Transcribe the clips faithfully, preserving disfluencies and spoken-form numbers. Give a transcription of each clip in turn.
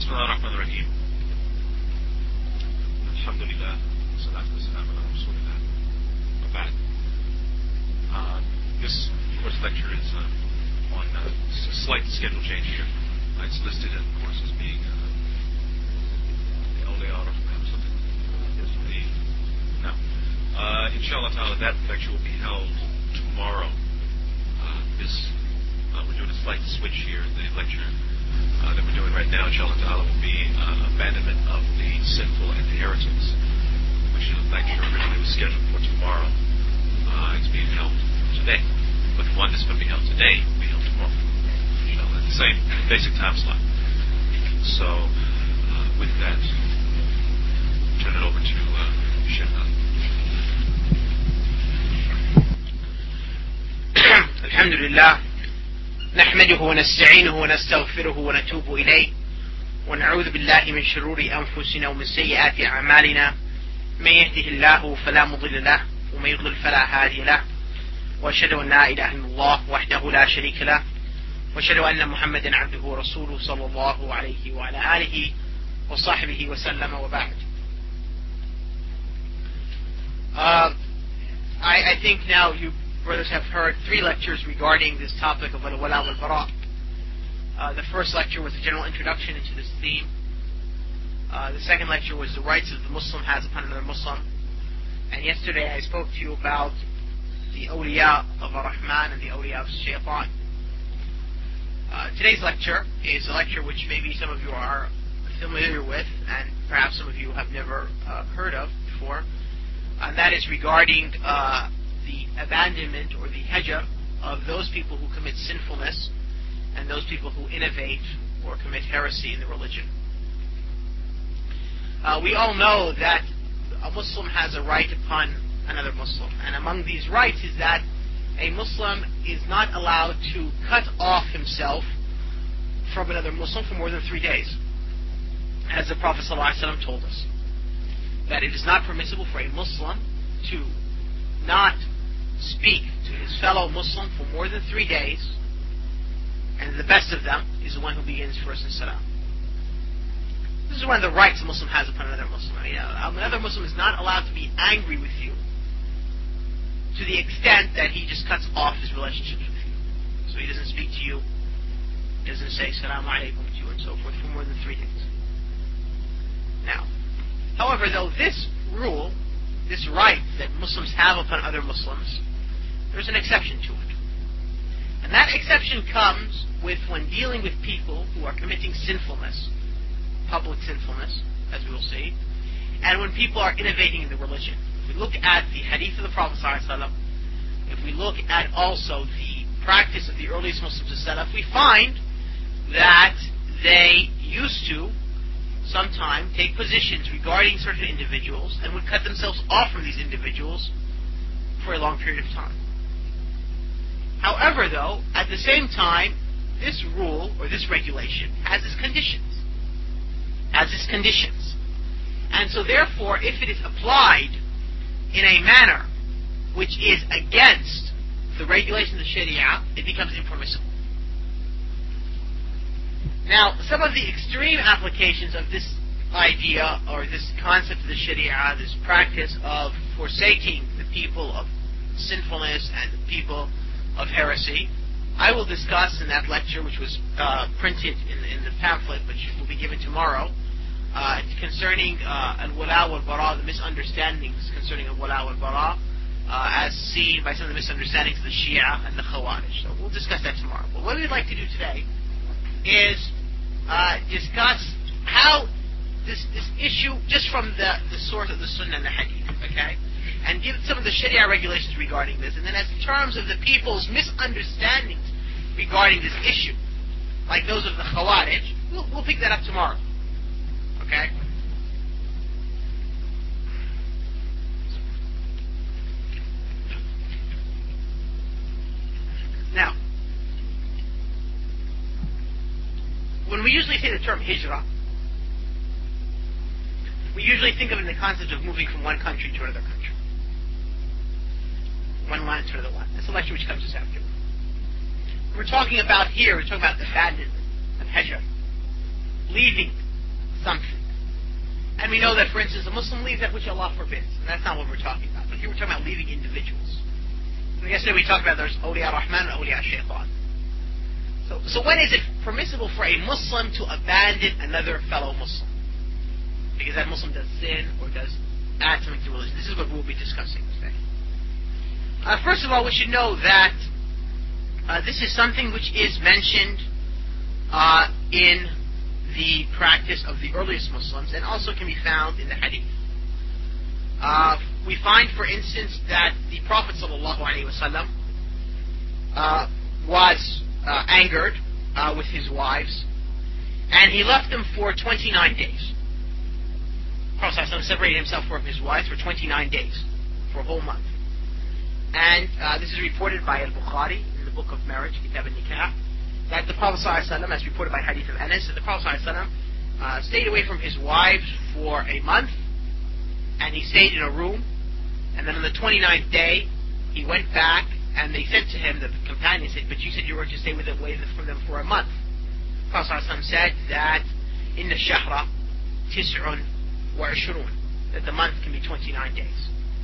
بسم الله الرحمن الرحيم. الحمد لله والصلاة والسلام على رسول الله. وبعد. Uh, this course lecture is uh, on uh, a slight schedule change here. Uh, it's listed, of course, as being uh, the Awliya Rahman or something. Yes, the no. Uh, inshallah ta'ala, that lecture will be held tomorrow. Uh, this uh, we're doing a slight switch here. The lecture uh, that we're doing right now, inshallah ta'ala, will be uh, abandonment of the sinful and the heretics, which is a lecture originally was scheduled for tomorrow. Uh, it's being held today, but the one that's going to be held today will be held tomorrow. Inshallah, the same basic time slot. So, uh, with that, turn it over to uh, Sheikh Ali. الحمد لله نحمده ونستعينه ونستغفره ونتوب إليه ونعوذ بالله من شرور أنفسنا ومن سيئات أعمالنا من يهده الله فلا مضل له ومن يضلل فلا هادي له وأشهد أن لا إله إلا الله وحده لا شريك له وأشهد أن محمدا عبده ورسوله صلى الله عليه وعلى آله وصحبه وسلم وبعد. Uh, I, I think now you brothers have heard three lectures regarding this topic of al-wala wal-bara. Uh, the first lecture was a general introduction into this theme. Uh, the second lecture was the rights that the Muslim has upon another Muslim. And yesterday I spoke to you about the awliya of ar-Rahman and the awliya of shaitan. Uh, today's lecture is a lecture which maybe some of you are familiar with and perhaps some of you have never uh, heard of before. And that is regarding uh, the abandonment or the hijr of those people who commit sinfulness and those people who innovate or commit heresy in the religion. Uh, we all know that a Muslim has a right upon another Muslim, and among these rights is that a Muslim is not allowed to cut off himself from another Muslim for more than three days, as the Prophet ﷺ told us, that it is not permissible for a Muslim to not speak to his fellow Muslim for more than three days, and the best of them is the one who begins first in salam. This is one of the rights a Muslim has upon another Muslim. I mean, uh, another Muslim is not allowed to be angry with you to the extent that he just cuts off his relationships with you. So he doesn't speak to you, he doesn't say Salaam alaikum to you and so forth for more than three days. Now, however, though, this rule, this right that Muslims have upon other Muslims, there's an exception to it. And that exception comes with when dealing with people who are committing sinfulness, public sinfulness, as we will see, and when people are innovating in the religion. If we look at the hadith of the Prophet ﷺ, if we look at also the practice of the earliest Muslims as set up, we find that they used to sometime take positions regarding certain individuals and would cut themselves off from these individuals for a long period of time. However, though, at the same time, this rule or this regulation has its conditions. Has its conditions. And so therefore, if it is applied in a manner which is against the regulations of the Sharia, it becomes impermissible. Now, some of the extreme applications of this idea or this concept of the Sharia, this practice of forsaking the people of sinfulness and the people of heresy, I will discuss in that lecture, which was uh, printed in, in the pamphlet, which will be given tomorrow, uh, concerning uh, al-wala wal-bara, the misunderstandings concerning al-wala wal-bara, uh, as seen by some of the misunderstandings of the Shia and the Khawarij. So we'll discuss that tomorrow. But what we'd like to do today is uh, discuss how this, this issue, just from the, the source of the Sunnah and the Hadith, okay? And give some of the Sharia regulations regarding this. And then as in terms of the people's misunderstandings regarding this issue, like those of the Khawarij, we'll, we'll pick that up tomorrow. Okay? Now, when we usually say the term hijrah, we usually think of it in the concept of moving from one country to another country. One land to another land. That's the lecture which comes this afternoon. We're talking about here, we're talking about the abandonment of hijrah. Leaving something. And we know that, for instance, a Muslim leaves that which Allah forbids. And that's not what we're talking about. But here we're talking about leaving individuals. And yesterday we talked about there's awliya Rahman and awliya Shaitan. So, so when is it permissible for a Muslim to abandon another fellow Muslim? Because that Muslim does sin or does add something to religion. This is what we'll be discussing today. Uh, first of all, we should know that uh, this is something which is mentioned uh, in the practice of the earliest Muslims and also can be found in the Hadith. Uh, we find, for instance, that the Prophet ﷺ uh, was uh, angered uh, with his wives, and he left them for twenty-nine days. The Prophet ﷺ separated himself from his wives for twenty-nine days, for a whole month. And uh, this is reported by Al-Bukhari in the book of marriage, Kitab al-Nikah, that the Prophet ﷺ, as reported by Hadith of Anas, that the Prophet ﷺ uh, stayed away from his wives for a month, and he stayed in a room, and then on the twenty-ninth day, he went back, and they said to him, the companions said, but you said you were to stay with them, away from them for a month. The Prophet ﷺ said that, in the shahra, tis'un wa ishrun, that the month can be twenty-nine days.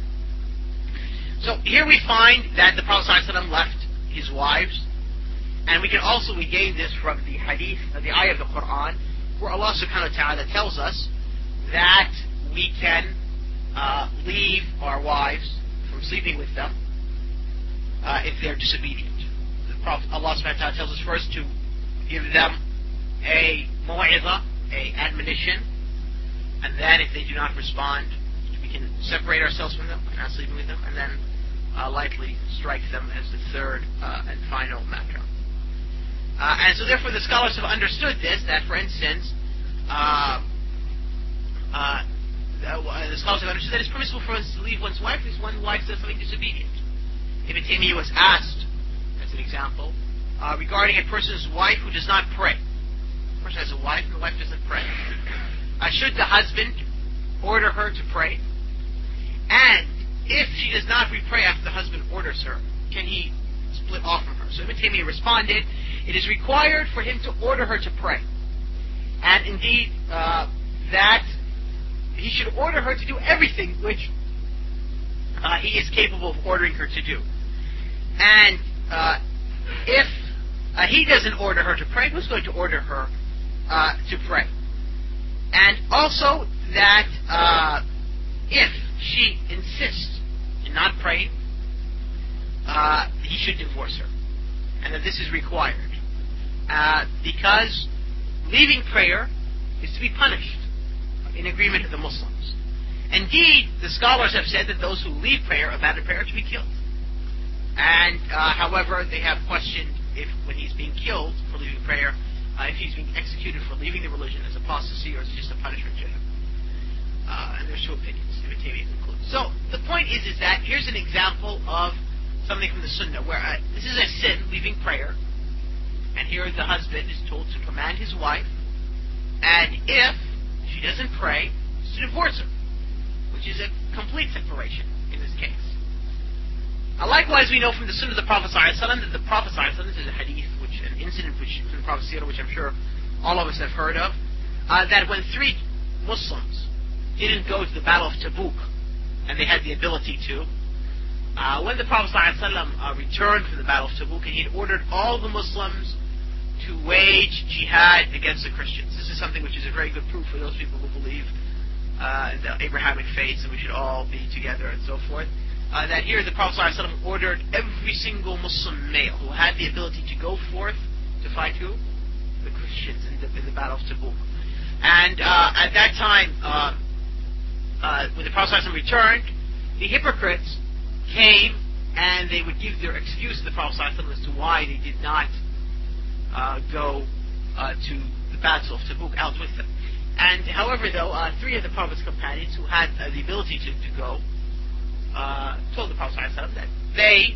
So here we find that the Prophet ﷺ left his wives, and we can also, we gain this from the hadith, uh, the ayah of the Quran, where Allah subhanahu wa ta'ala tells us that we can uh, leave our wives from sleeping with them uh, if they're disobedient. The Prophet, Allah subhanahu wa ta'ala tells us first to give them a mu'idha, a admonition, and then if they do not respond, we can separate ourselves from them by not sleeping with them, and then uh, lightly strike them as the third uh, and final matter. Uh, and so therefore the scholars have understood this, that for instance, uh, uh, the scholars have understood that it's permissible for us to leave one's wife if one wife does something disobedient. Ibn Taymiyyah was asked, as an example, uh, regarding a person's wife who does not pray. A person has a wife and the wife doesn't pray. Uh, should the husband order her to pray? And if she does not re-pray after the husband orders her, can he split off from her? So Ibn Taymiyyah responded, it is required for him to order her to pray. And indeed, uh, that he should order her to do everything which uh, he is capable of ordering her to do. And uh, if uh, he doesn't order her to pray, who's going to order her uh, to pray? And also that uh, if she insists in not praying, uh, he should divorce her. And that this is required. Uh, because leaving prayer is to be punished in agreement with the Muslims. Indeed, the scholars have said that those who leave prayer, abandon prayer, are to be killed. And, uh, however, they have questioned if, when he's being killed for leaving prayer, uh, if he's being executed for leaving the religion as apostasy, or is it just a punishment to him? Uh, and there's two opinions, Ibn Taymiyyah concludes. So, the point is, is that here's an example of something from the Sunnah, where uh, this is a sin, leaving prayer, and here the husband is told to command his wife, and if she doesn't pray, to divorce her, which is a complete separation in this case. Uh, likewise, we know from the Sunnah of the Prophet ﷺ that the Prophet ﷺ, this is a hadith, which an incident which from the Prophet ﷺ, which I'm sure all of us have heard of, uh, that when three Muslims didn't go to the Battle of Tabuk, and they had the ability to, uh, when the Prophet ﷺ uh, returned from the Battle of Tabuk, and he had ordered all the Muslims to wage jihad against the Christians. This is something which is a very good proof for those people who believe uh, in the Abrahamic faiths and we should all be together and so forth. Uh, that here the Prophet ﷺ ordered every single Muslim male who had the ability to go forth to fight who? The Christians in the, in the Battle of Tabuk. And uh, at that time, uh, uh, when the Prophet ﷺ returned, the hypocrites came and they would give their excuse to the Prophet ﷺ as to why they did not Uh, go uh, to the Battle of Tabuk out with them. And however, though, uh, three of the Prophet's companions who had uh, the ability to, to go uh, told the Prophet ﷺ that they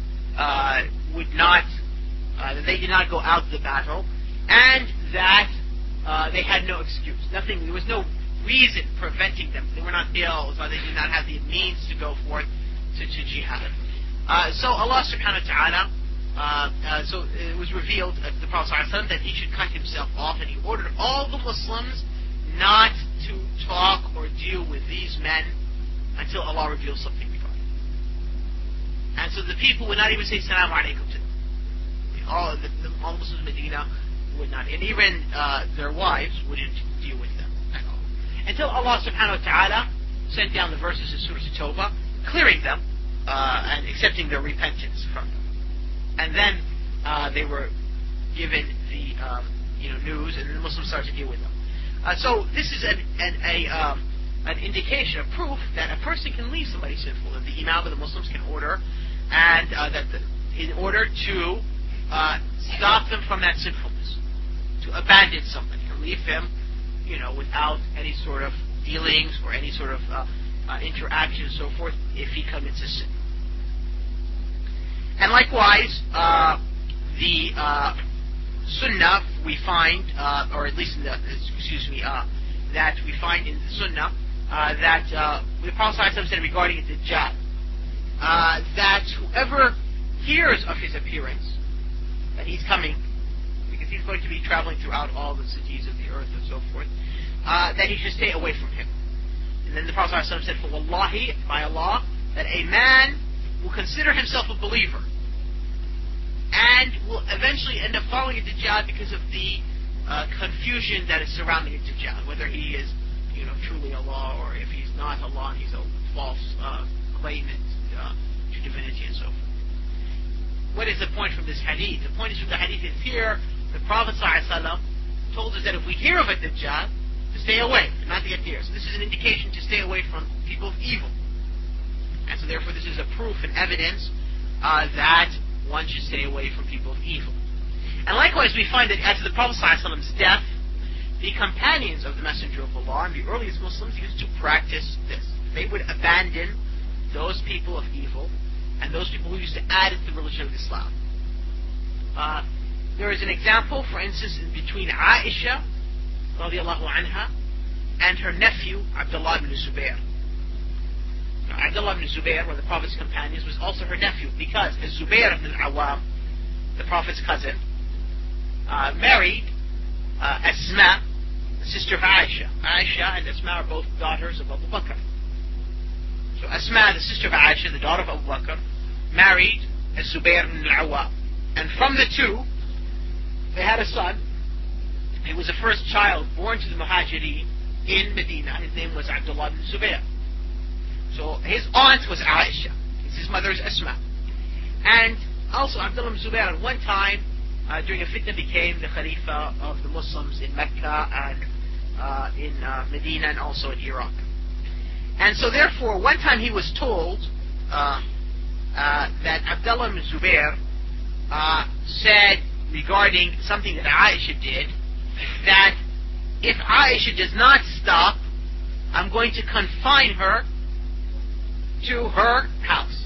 uh, would not, uh, that they did not go out to the battle, and that uh, they had no excuse. Nothing. There was no reason preventing them. They were not ill, or they did not have the means to go forth to, to jihad. Uh, so Allah Subhanahu wa Taala. Uh, uh, so it was revealed to the Prophet ﷺ that he should cut himself off, and he ordered all the Muslims not to talk or deal with these men until Allah reveals something regarding them. And so the people would not even say Salaam alaikum to them. All the, the all Muslims in Medina would not, and even uh, their wives wouldn't deal with them at all. Until Allah subhanahu wa ta'ala sent down the verses in Surah At-Tawbah, clearing them uh, and accepting their repentance from them. And then uh, they were given the um, you know news, and the Muslims started to deal with them. Uh, so this is an, an, a, um, an indication, a proof that a person can leave somebody sinful, that the Imam of the Muslims can order, and uh, that the, in order to uh, stop them from that sinfulness, to abandon somebody, or leave him, you know, without any sort of dealings or any sort of uh, uh, interaction and so forth, if he commits a sin. And likewise, uh, the uh, Sunnah we find, uh, or at least in the, excuse me, uh, that we find in the Sunnah, uh, that uh, the Prophet ﷺ said regarding the Dajjal, uh, that whoever hears of his appearance, that he's coming, because he's going to be traveling throughout all the cities of the earth and so forth, uh, that he should stay away from him. And then the Prophet ﷺ said, for Wallahi, by Allah, that a man will consider himself a believer and will eventually end up following a Dajjal because of the uh, confusion that is surrounding a Dajjal, whether he is, you know, truly Allah, or if he's not Allah, he's a false uh, claimant uh, to divinity and so forth. What is the point from this hadith? The point is from the hadith is here, the Prophet ﷺ told us that if we hear of a Dajjal, to stay away, not to get near. So this is an indication to stay away from people of evil. And so therefore this is a proof and evidence uh, that one should stay away from people of evil. And likewise we find that after the Prophet ﷺ's death, the companions of the Messenger of Allah and the earliest Muslims used to practice this. They would abandon those people of evil and those people who used to add to the religion of Islam. Uh, there is an example, for instance, in between Aisha radiallahu anha and her nephew Abdullah ibn Zubayr. Now, Abdullah ibn Zubayr, one of the Prophet's companions, was also her nephew, because Zubayr ibn al-Awwam, the Prophet's cousin, uh, married uh, Asma, the sister of Aisha. Aisha and Asma are both daughters of Abu Bakr. So Asma, the sister of Aisha, the daughter of Abu Bakr, married Zubayr ibn al-Awwam. And from the two, they had a son. He was the first child born to the Muhajirin in Medina. His name was Abdullah ibn Zubayr. So his aunt was Aisha. His mother is Asma. And also Abdullah ibn Zubayr at one time, uh, during a fitna, became the Khalifa of the Muslims in Mecca and uh, in uh, Medina and also in Iraq. And so therefore, one time he was told uh, uh, that Abdullah ibn Zubayr uh, said regarding something that Aisha did, that if Aisha does not stop, I'm going to confine her to her house.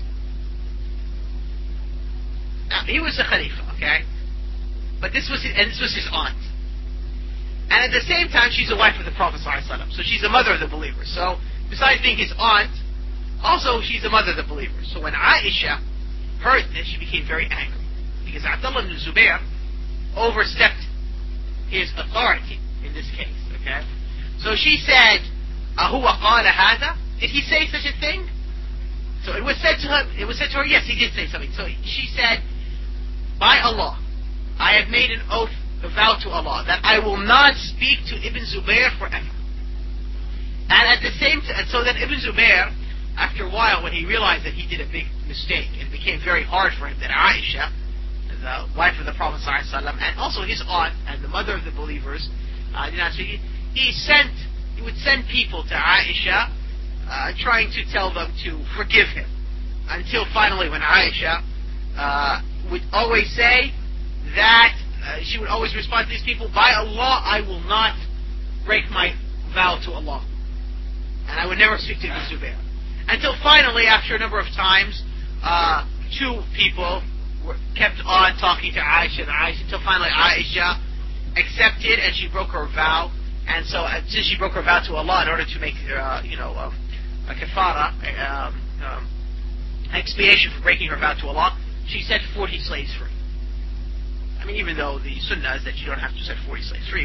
Now, he was a Khalifa, okay? But this was his, and this was his aunt. And at the same time, she's a wife of the Prophet ﷺ, so she's the mother of the believers. So, besides being his aunt, also she's the mother of the believers. So when Aisha heard this, she became very angry, because Abdullah ibn Zubayr overstepped his authority in this case, okay? So she said, Ahuwa qala hadha? Did he say such a thing? So it was said to her, it was said to her, yes, he did say something. So she said, by Allah, I have made an oath, a vow to Allah, that I will not speak to Ibn Zubayr forever. And at the same time, so that Ibn Zubayr, after a while, when he realized that he did a big mistake, it became very hard for him that Aisha, the wife of the Prophet ﷺ, and also his aunt and the mother of the believers, uh, did not speak. He sent, he would send people to Aisha, uh, trying to tell them to forgive him, until finally, when Aisha uh, would always say that uh, she would always respond to these people, by Allah, I will not break my vow to Allah, and I would never speak to Ibn Zubayr. Until finally, after a number of times, uh, two people were kept on talking to Aisha and Aisha until finally Aisha accepted, and she broke her vow. And so, uh, since she broke her vow to Allah in order to make, uh, you know, uh, a kafara, um, um, expiation for breaking her vow to Allah, she set forty slaves free. I mean, even though the sunnah is that you don't have to set forty slaves free, but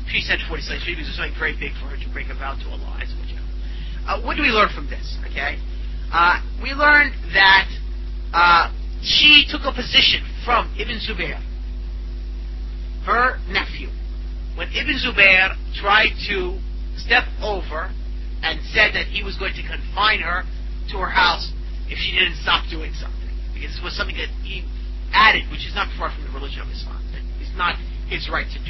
she said forty slaves because it was something very big for her to break a vow to Allah. As you know. uh, what do we learn from this? Okay, uh, we learned that uh, she took a position from Ibn Zubayr, her nephew, when Ibn Zubayr tried to step over and said that he was going to confine her to her house if she didn't stop doing something, because this was something that he added, which is not far from the religion of Islam. It's not his right to do.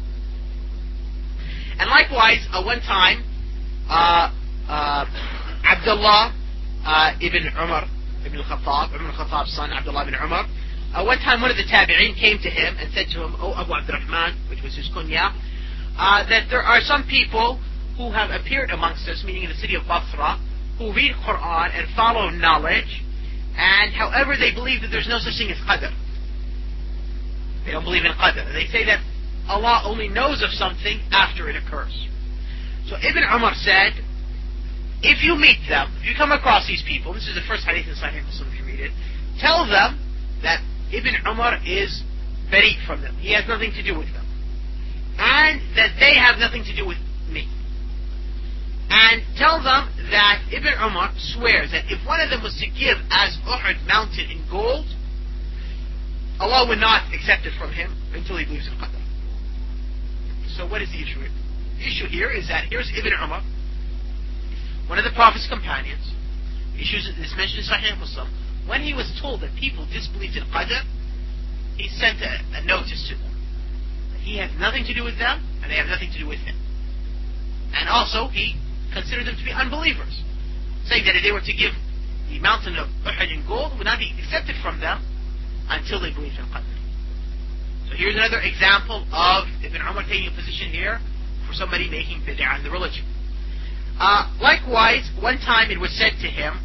And likewise, uh, one time, uh, uh, Abdullah uh, ibn Umar ibn al-Khattab, Ibn al-Khattab's son, Abdullah ibn Umar, uh, one time one of the tabi'in came to him and said to him, "Oh, Abu Abdurrahman," which was his kunya, uh, that there are some people who have appeared amongst us, meaning in the city of Basra, who read Quran and follow knowledge, and however they believe that there's no such thing as qadr. They don't believe in qadr. They say that Allah only knows of something after it occurs. So Ibn Umar said, if you meet them, if you come across these people, this is the first hadith in Sahih Muslim if you read it, tell them that Ibn Umar is bari from them. He has nothing to do with them. And that they have nothing to do with me. And tell them that Ibn Umar swears that if one of them was to give as Uhud mountain in gold, Allah would not accept it from him until he believes in Qadr. So what is the issue here? The issue here is that here's Ibn Umar, one of the Prophet's companions, issues this mentioned in Sahih Muslim. When he was told that people disbelieved in Qadr, he sent a, a notice to them. He has nothing to do with them, and they have nothing to do with him. And also, he considered them to be unbelievers, saying that if they were to give the mountain of Uhud in gold, it would not be accepted from them until they believed in Qadr. So here's another example of Ibn Umar taking a position here for somebody making bid'ah in the religion. Uh, likewise, one time it was said to him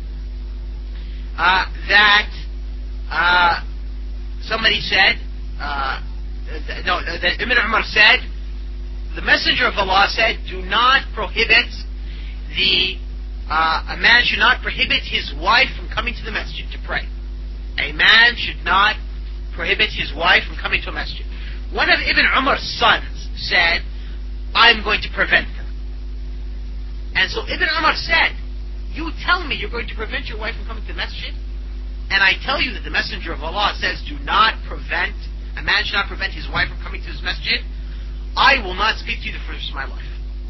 uh, that uh, somebody said, uh, th- no, that Ibn Umar said, the Messenger of Allah said, do not prohibit the, uh, a man should not prohibit his wife from coming to the masjid to pray. A man should not prohibit his wife from coming to a masjid. One of Ibn Umar's sons said, I'm going to prevent them. And so Ibn Umar said, you tell me you're going to prevent your wife from coming to the masjid, and I tell you that the Messenger of Allah says, do not prevent, a man should not prevent his wife from coming to his masjid, I will not speak to you the rest of my life.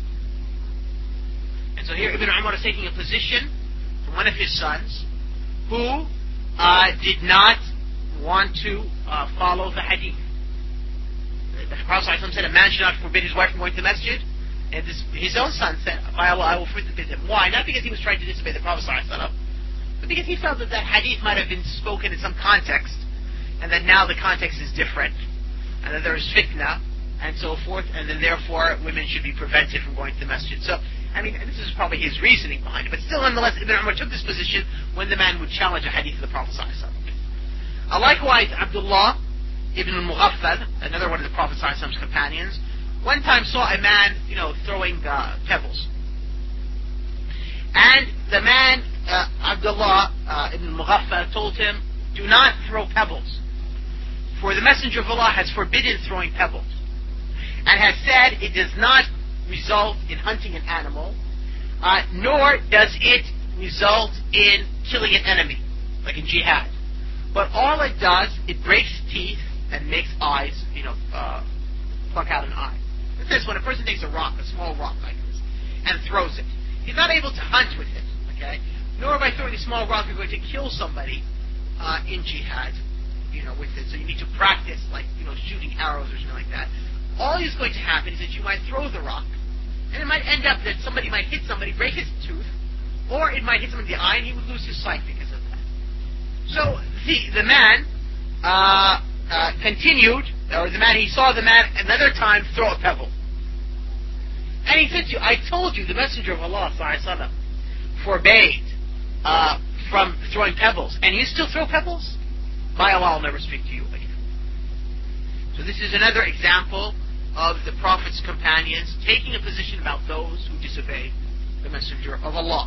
And so here Ibn Umar is taking a position from one of his sons who uh, did not want to uh, follow the hadith. The Prophet ﷺ said a man should not forbid his wife from going to the masjid, and this, his own son said, by Allah, I will forbid him. Why? Not because he was trying to disobey the Prophet ﷺ, but because he felt that that hadith might have been spoken in some context, and that now the context is different, and that there is fitna, and so forth, and then therefore women should be prevented from going to the masjid. So, I mean, this is probably his reasoning behind it, but still, nonetheless, Ibn Umar took this position when the man would challenge a hadith of the Prophet ﷺ. Uh, likewise, Abdullah ibn al-Mughaffal, another one of the Prophet ﷺ's companions, one time saw a man, you know, throwing uh, pebbles. And the man, uh, Abdullah uh, ibn al-Mughaffal, told him, do not throw pebbles, for the Messenger of Allah has forbidden throwing pebbles, and has said it does not result in hunting an animal, uh, nor does it result in killing an enemy, like in jihad. But all it does, it breaks teeth and makes eyes, you know, uh, pluck out an eye. It says when a person takes a rock, a small rock like this, and throws it, he's not able to hunt with it, okay? Nor by throwing a small rock you're going to kill somebody uh, in jihad, you know, with it. So you need to practice, like, you know, shooting arrows or something like that. All is going to happen is that you might throw the rock, and it might end up that somebody might hit somebody, break his tooth, or it might hit someone in the eye, and he would lose his sight because of that. So the the man uh, uh, continued, or the man he saw the man another time throw a pebble, and he said to you, I told you the Messenger of Allah ﷺ forbade uh, from throwing pebbles, and you still throw pebbles? By Allah, I'll never speak to you again. So this is another example of the Prophet's companions taking a position about those who disobey the Messenger of Allah.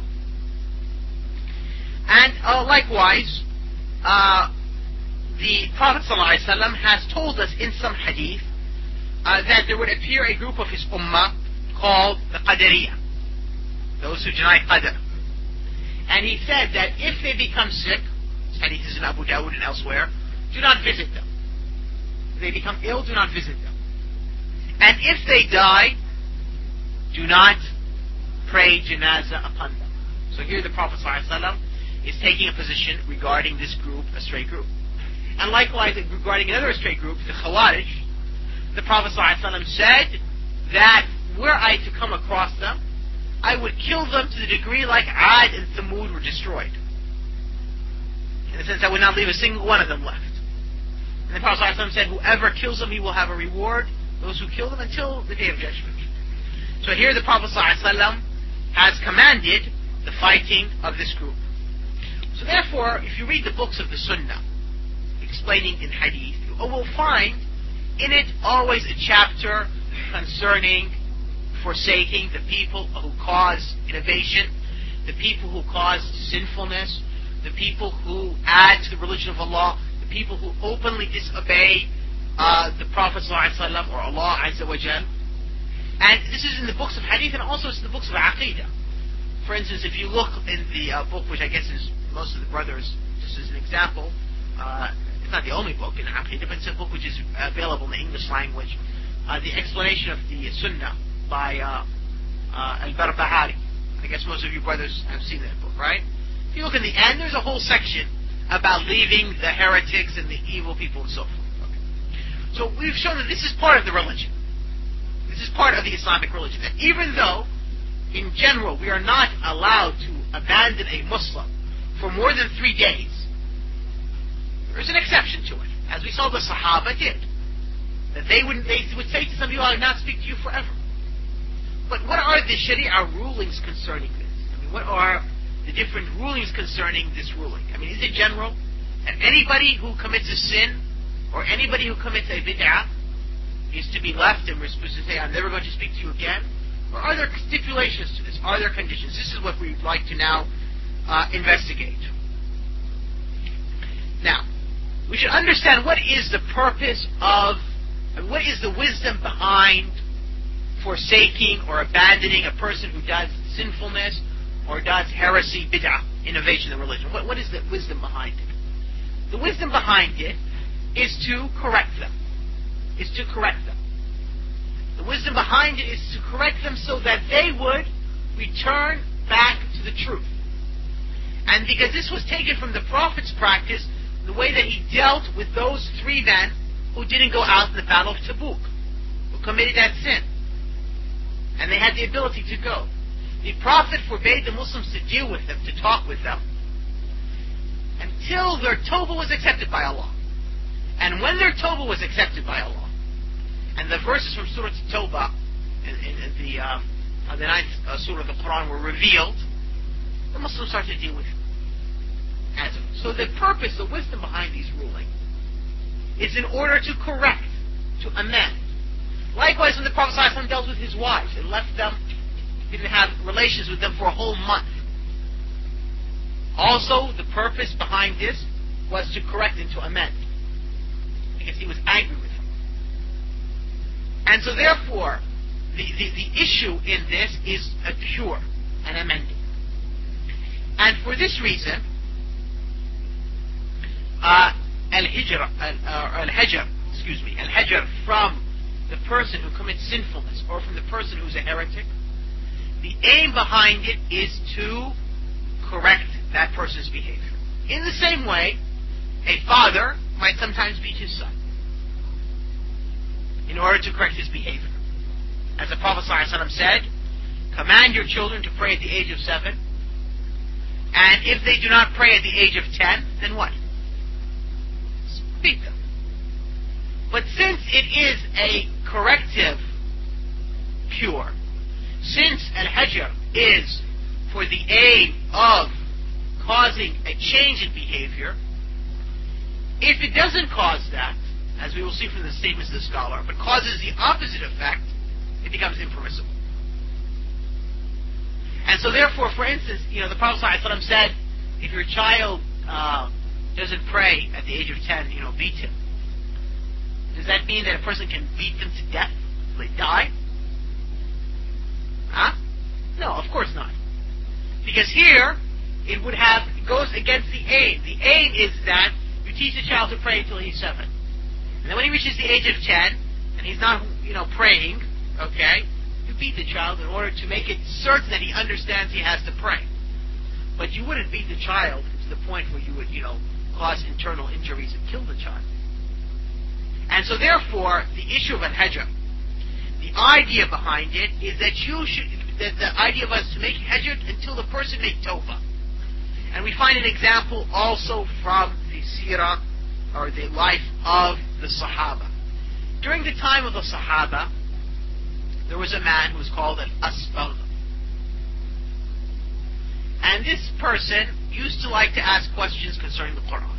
And uh, likewise, uh, the Prophet ﷺ has told us in some hadith uh, that there would appear a group of his ummah called the Qadariyah, those who deny Qadr. And he said that if they become sick, this hadith is in Abu Dawud and elsewhere, do not visit them. If they become ill, do not visit them. And if they die, do not pray janazah upon them. So here the Prophet ﷺ is taking a position regarding this group, a stray group. And likewise, regarding another stray group, the Khawarij, the Prophet ﷺ said that were I to come across them, I would kill them to the degree like Ad and Thamud were destroyed. In the sense, I would not leave a single one of them left. And the Prophet ﷺ said, whoever kills them, he will have a reward. Those who kill them until the Day of Judgment. So here the Prophet ﷺ has commanded the fighting of this group. So therefore, if you read the books of the Sunnah, explaining in Hadith, you will find in it always a chapter concerning forsaking the people who cause innovation, the people who cause sinfulness, the people who add to the religion of Allah, the people who openly disobey uh, the Prophet ﷺ or Allah Azza wa Jal. And this is in the books of Hadith and also it's in the books of Aqidah. For instance, if you look in the uh, book, which I guess is most of the brothers, just as an example, uh, it's not the only book in Aqidah, but it's a book which is available in the English language, uh, the explanation of the Sunnah by uh, uh, Al-Barbahari. I guess most of you brothers have seen that book, right? If you look in the end, there's a whole section about leaving the heretics and the evil people and so forth. Okay. So we've shown that this is part of the religion. This is part of the Islamic religion. That even though, in general, we are not allowed to abandon a Muslim for more than three days, there is an exception to it, as we saw the Sahaba did. That they would they would say to some people, I will not speak to you forever. But what are the Sharia rulings concerning this? I mean, what are the different rulings concerning this ruling? I mean, is it general? And anybody who commits a sin, or anybody who commits a bid'ah, is to be left and we're supposed to say, I'm never going to speak to you again? Or are there stipulations to this? Are there conditions? This is what we'd like to now uh, investigate. Now, we should understand what is the purpose of, and what is the wisdom behind forsaking or abandoning a person who does sinfulness or does heresy, bid'ah, innovation in religion. What, what is the wisdom behind it? The wisdom behind it is to correct them. Is to correct them. The wisdom behind it is to correct them so that they would return back to the truth. And because this was taken from the Prophet's practice, the way that he dealt with those three men who didn't go out in the Battle of Tabuk, who committed that sin. And they had the ability to go. The Prophet forbade the Muslims to deal with them, to talk with them, until their tawbah was accepted by Allah. And when their tawbah was accepted by Allah, and the verses from Surah Tawbah, in, in, in the, uh, uh, the ninth uh, Surah of the Quran were revealed, the Muslims started to deal with it. As, so the purpose, the wisdom behind these rulings, is in order to correct, to amend. Likewise, when the Prophet ﷺ dealt with his wives and left them, didn't have relations with them for a whole month. Also, the purpose behind this was to correct and to amend, because he was angry with them. And so therefore, the, the, the issue in this is a cure, an amending. And for this reason, uh, al-hijr, uh, al-hajr, excuse me, al-hajr from the person who commits sinfulness or from the person who's a heretic, the aim behind it is to correct that person's behavior. In the same way, a father might sometimes beat his son in order to correct his behavior. As the Prophet ﷺ said, command your children to pray at the age of seven, and if they do not pray at the age of ten, then what? Beat them. But since it is a corrective cure, since al-hajr is for the aim of causing a change in behavior, if it doesn't cause that, as we will see from the statements of the scholar, but causes the opposite effect, it becomes impermissible. And so therefore, for instance, you know, the Prophet ﷺ said, if your child uh, doesn't pray at the age of ten, you know, beat him. Does that mean that a person can beat them to death till they die? Huh? No, of course not. Because here, it would have, it goes against the aim. The aim is that you teach the child to pray until he's seven. And then when he reaches the age of ten, and he's not, you know, praying, okay, you beat the child in order to make it certain that he understands he has to pray. But you wouldn't beat the child to the point where you would, you know, cause internal injuries and kill the child. And so therefore, the issue of al-hajr, the idea behind it is that you should, that the idea was to make hajr until the person made tawbah. And we find an example also from the seerah, or the life of the Sahaba. During the time of the Sahaba, there was a man who was called an Asbagh. And this person used to like to ask questions concerning the Quran.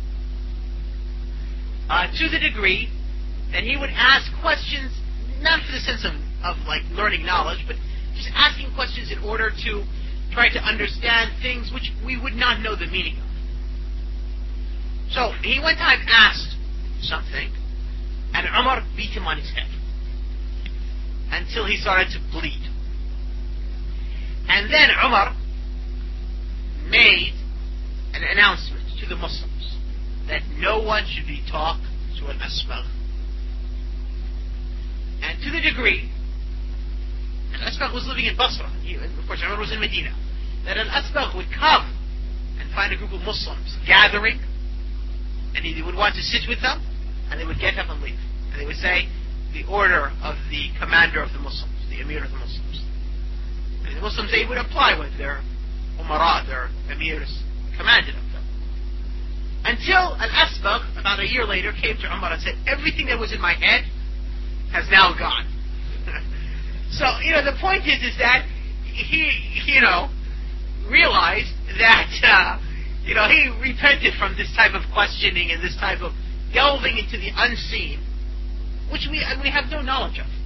Uh, to the degree that he would ask questions, not for the sense of, of like learning knowledge, but just asking questions in order to try to understand things which we would not know the meaning of. So he one time asked something, and Umar beat him on his head until he started to bleed. And then Umar made an announcement to the Muslims that no one should be taught to an Asbagh. And to the degree, and Asbagh was living in Basra, he, of course Umar was in Medina, that an Asbagh would come and find a group of Muslims gathering, and he would want to sit with them, and they would get up and leave. And they would say, the order of the commander of the Muslims, the emir of the Muslims. And the Muslims, they would apply what their umara, their emirs, commanded of them. Until an Asbagh, about a year later, came to Umar and said, everything that was in my head has now gone. So, you know, the point is, is that he, you know, realized that, uh, you know, he repented from this type of questioning and this type of delving into the unseen, which we we have no knowledge of.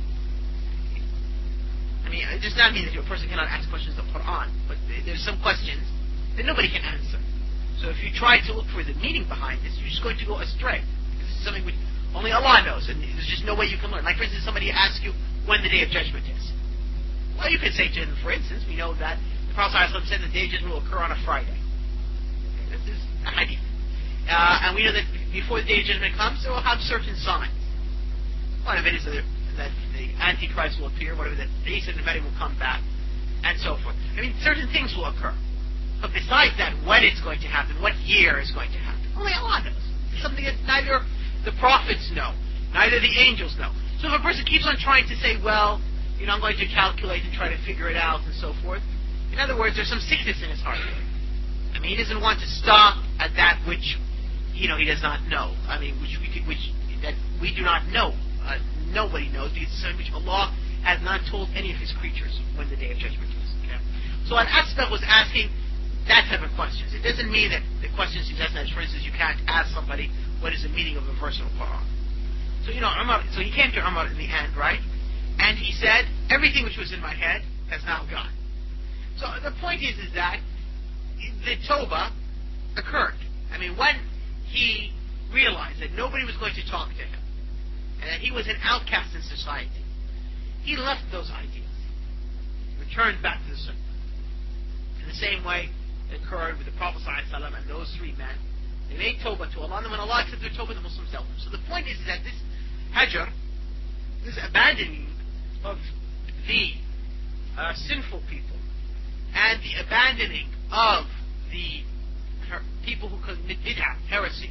I mean, it does not mean that a person cannot ask questions of the Quran, but there's some questions that nobody can answer. So if you try to look for the meaning behind this, you're just going to go astray. This is something which only Allah knows, and there's just no way you can learn. Like, for instance, somebody asks you when the Day of Judgment is. Well, you could say to him, for instance, we know that the Prophet ﷺ said the Day of Judgment will occur on a Friday. This is a hadith. Uh, and we know that before the Day of Judgment comes, it will have certain signs. One of it is that, that the Antichrist will appear, one of it that Isa and Mary will come back, and so forth. I mean, certain things will occur. But besides that, when it's going to happen, what year is going to happen, only Allah knows. It's something that neither the prophets know, neither the angels know. So if a person keeps on trying to say, well, you know, I'm going to calculate and try to figure it out and so forth, in other words, there's some sickness in his heart. I mean, he doesn't want to stop at that which, you know, he does not know. I mean, which we could, which that we do not know. Uh, nobody knows, because it's something which Allah has not told any of His creatures when the Day of Judgment is. Okay? So an Asbagh was asking that type of questions. It doesn't mean that the questions he doesn't, for instance, you can't ask somebody what is the meaning of a verse in the Quran. So you know, Umar, so he came to Umar in the end, right? And he said, everything which was in my head has now gone. So the point is, is that the Tawbah occurred. I mean, when he realized that nobody was going to talk to him, and that he was an outcast in society, he left those ideas, returned back to the Sunnah. In the same way it occurred with the Prophet ﷺ and those three men. They made Tawbah to Allah, and when Allah accepted their Tawbah, the Muslims helped them. So the point is that this hajr, this abandoning of the uh, sinful people, and the abandoning of the her- people who commit bid'ah, heresy,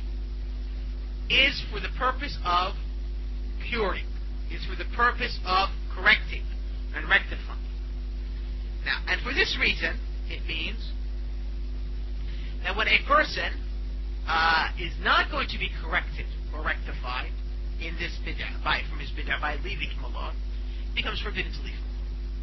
is for the purpose of curing, is for the purpose of correcting and rectifying. Now, and for this reason, it means that when a person uh, is not going to be corrected or rectified in this bid'ah, by, from his bid'ah, by leaving him alone, he becomes forbidden to leave him.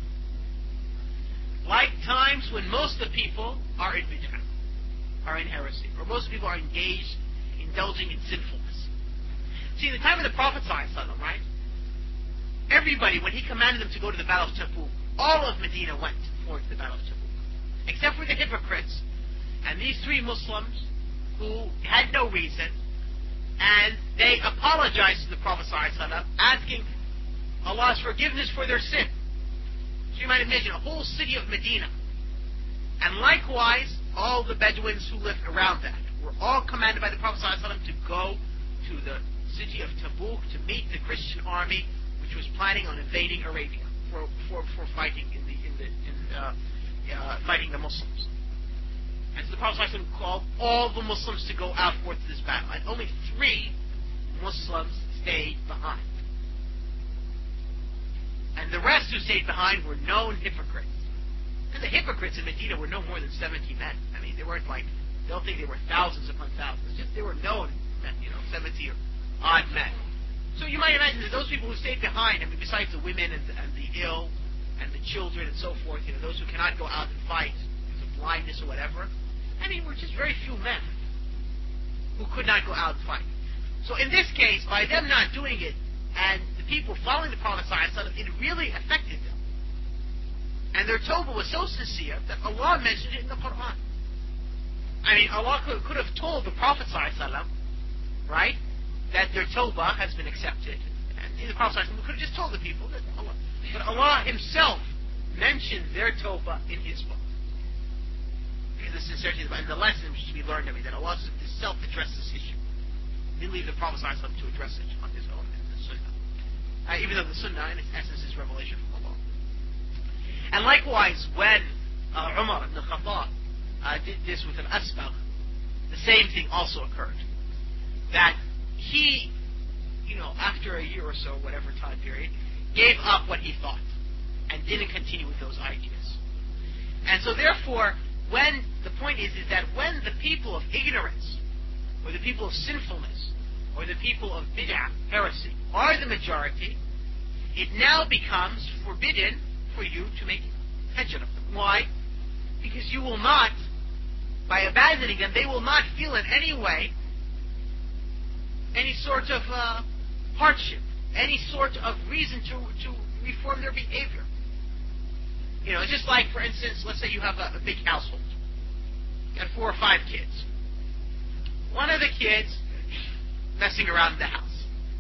Like times when most of the people are in bid'ah, are in heresy, or most people are engaged, indulging in sinfulness. See, in the time of the Prophet ﷺ, right? Everybody, when he commanded them to go to the Battle of Tabuk, all of Medina went towards the Battle of Tabuk, except for the hypocrites and these three Muslims who had no reason and they apologized to the Prophet ﷺ, asking Allah's forgiveness for their sin. So you might imagine a whole city of Medina, and likewise all the Bedouins who lived around that were all commanded by the Prophet ﷺ to go to the city of Tabuk to meet the Christian army, which was planning on invading Arabia for for, for fighting in the in the in, uh, uh, fighting the Muslims. And so the Prophet ﷺ called all the Muslims to go out forth to this battle, and only three Muslims stayed behind. And the rest who stayed behind were known hypocrites. And the hypocrites in Medina were no more than seventy men. I mean, they weren't like, don't think they were thousands upon thousands. Just they were known men, you know, seventy or odd men. So you might imagine that those people who stayed behind, I mean, besides the women and the, and the ill and the children and so forth, you know, those who cannot go out and fight because of blindness or whatever, I mean, were just very few men who could not go out and fight. So in this case, by them not doing it, and the people following the Prophet ﷺ, it really affected them. And their tawbah was so sincere that Allah mentioned it in the Quran. I mean, Allah could, could have told the Prophet ﷺ, right, that their tawbah has been accepted. And the Prophet ﷺ could have just told the people that Allah, but Allah Himself mentioned their tawbah in His book. Because the sincerity of the, and the lesson which we learned, I mean, that Allah Himself addressed this issue. He didn't leave the Prophet ﷺ to address it on his own in the Sunnah. Uh, even though the Sunnah, in its essence, is revelation from Allah. And likewise, when uh, Umar ibn Khattab uh, did this with an asbagh, the same thing also occurred. That he, you know, after a year or so, whatever time period, gave up what he thought and didn't continue with those ideas. And so therefore, when the point is, is that when the people of ignorance, or the people of sinfulness, or the people of bid'ah, heresy, are the majority, it now becomes forbidden for you to make hajr of them. Why? Because you will not, by abandoning them, they will not feel in any way any sort of uh, hardship, any sort of reason to, to reform their behavior. You know, it's just like, for instance, let's say you have a, a big household. You have four or five kids. One of the kids messing around in the house.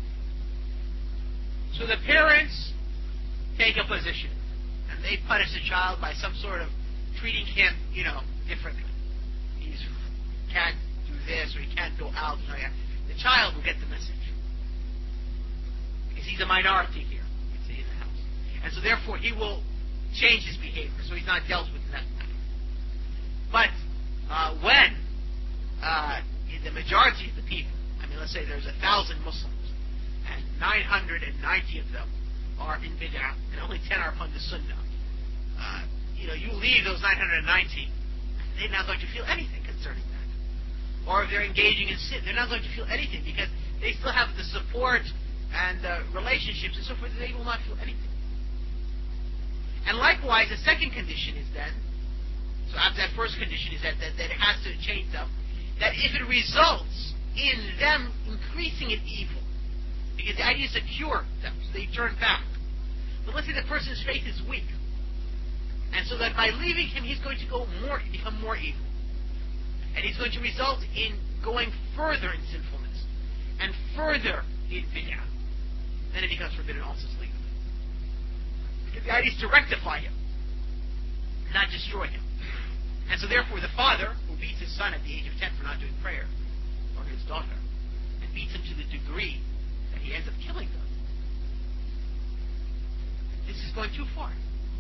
So the parents take a position, and they punish the child by some sort of treating him, you know, differently. He can't do this, or he can't go out. You know, the child will get the message. Because he's a minority here, you see, in the house. And so therefore he will change his behavior, so he's not dealt with in that manner. But uh, when uh, the majority of the people, I mean, let's say there's a thousand Muslims, and nine hundred ninety of them are in bid'ah, and only ten are upon the sunnah. Uh, you know, you leave those nine hundred ninety, they're not going to feel anything concerning that. Or if they're engaging in sin, they're not going to feel anything because they still have the support and uh, relationships and so forth. They will not feel anything. And likewise, the second condition is then, so after that first condition is that, that, that it has to change them, that if it results in them increasing in evil, because the idea is to cure them, so they turn back. But let's say the person's faith is weak, and so that by leaving him, he's going to go more, become more evil, and he's going to result in going further in sinfulness and further in bid'ah. Then it becomes forbidden also to leave him. Because the idea is to rectify him, not destroy him. And so therefore, the father who beats his son at the age of ten for not doing prayer, or his daughter, and beats him to the degree that he ends up killing them, this is going too far.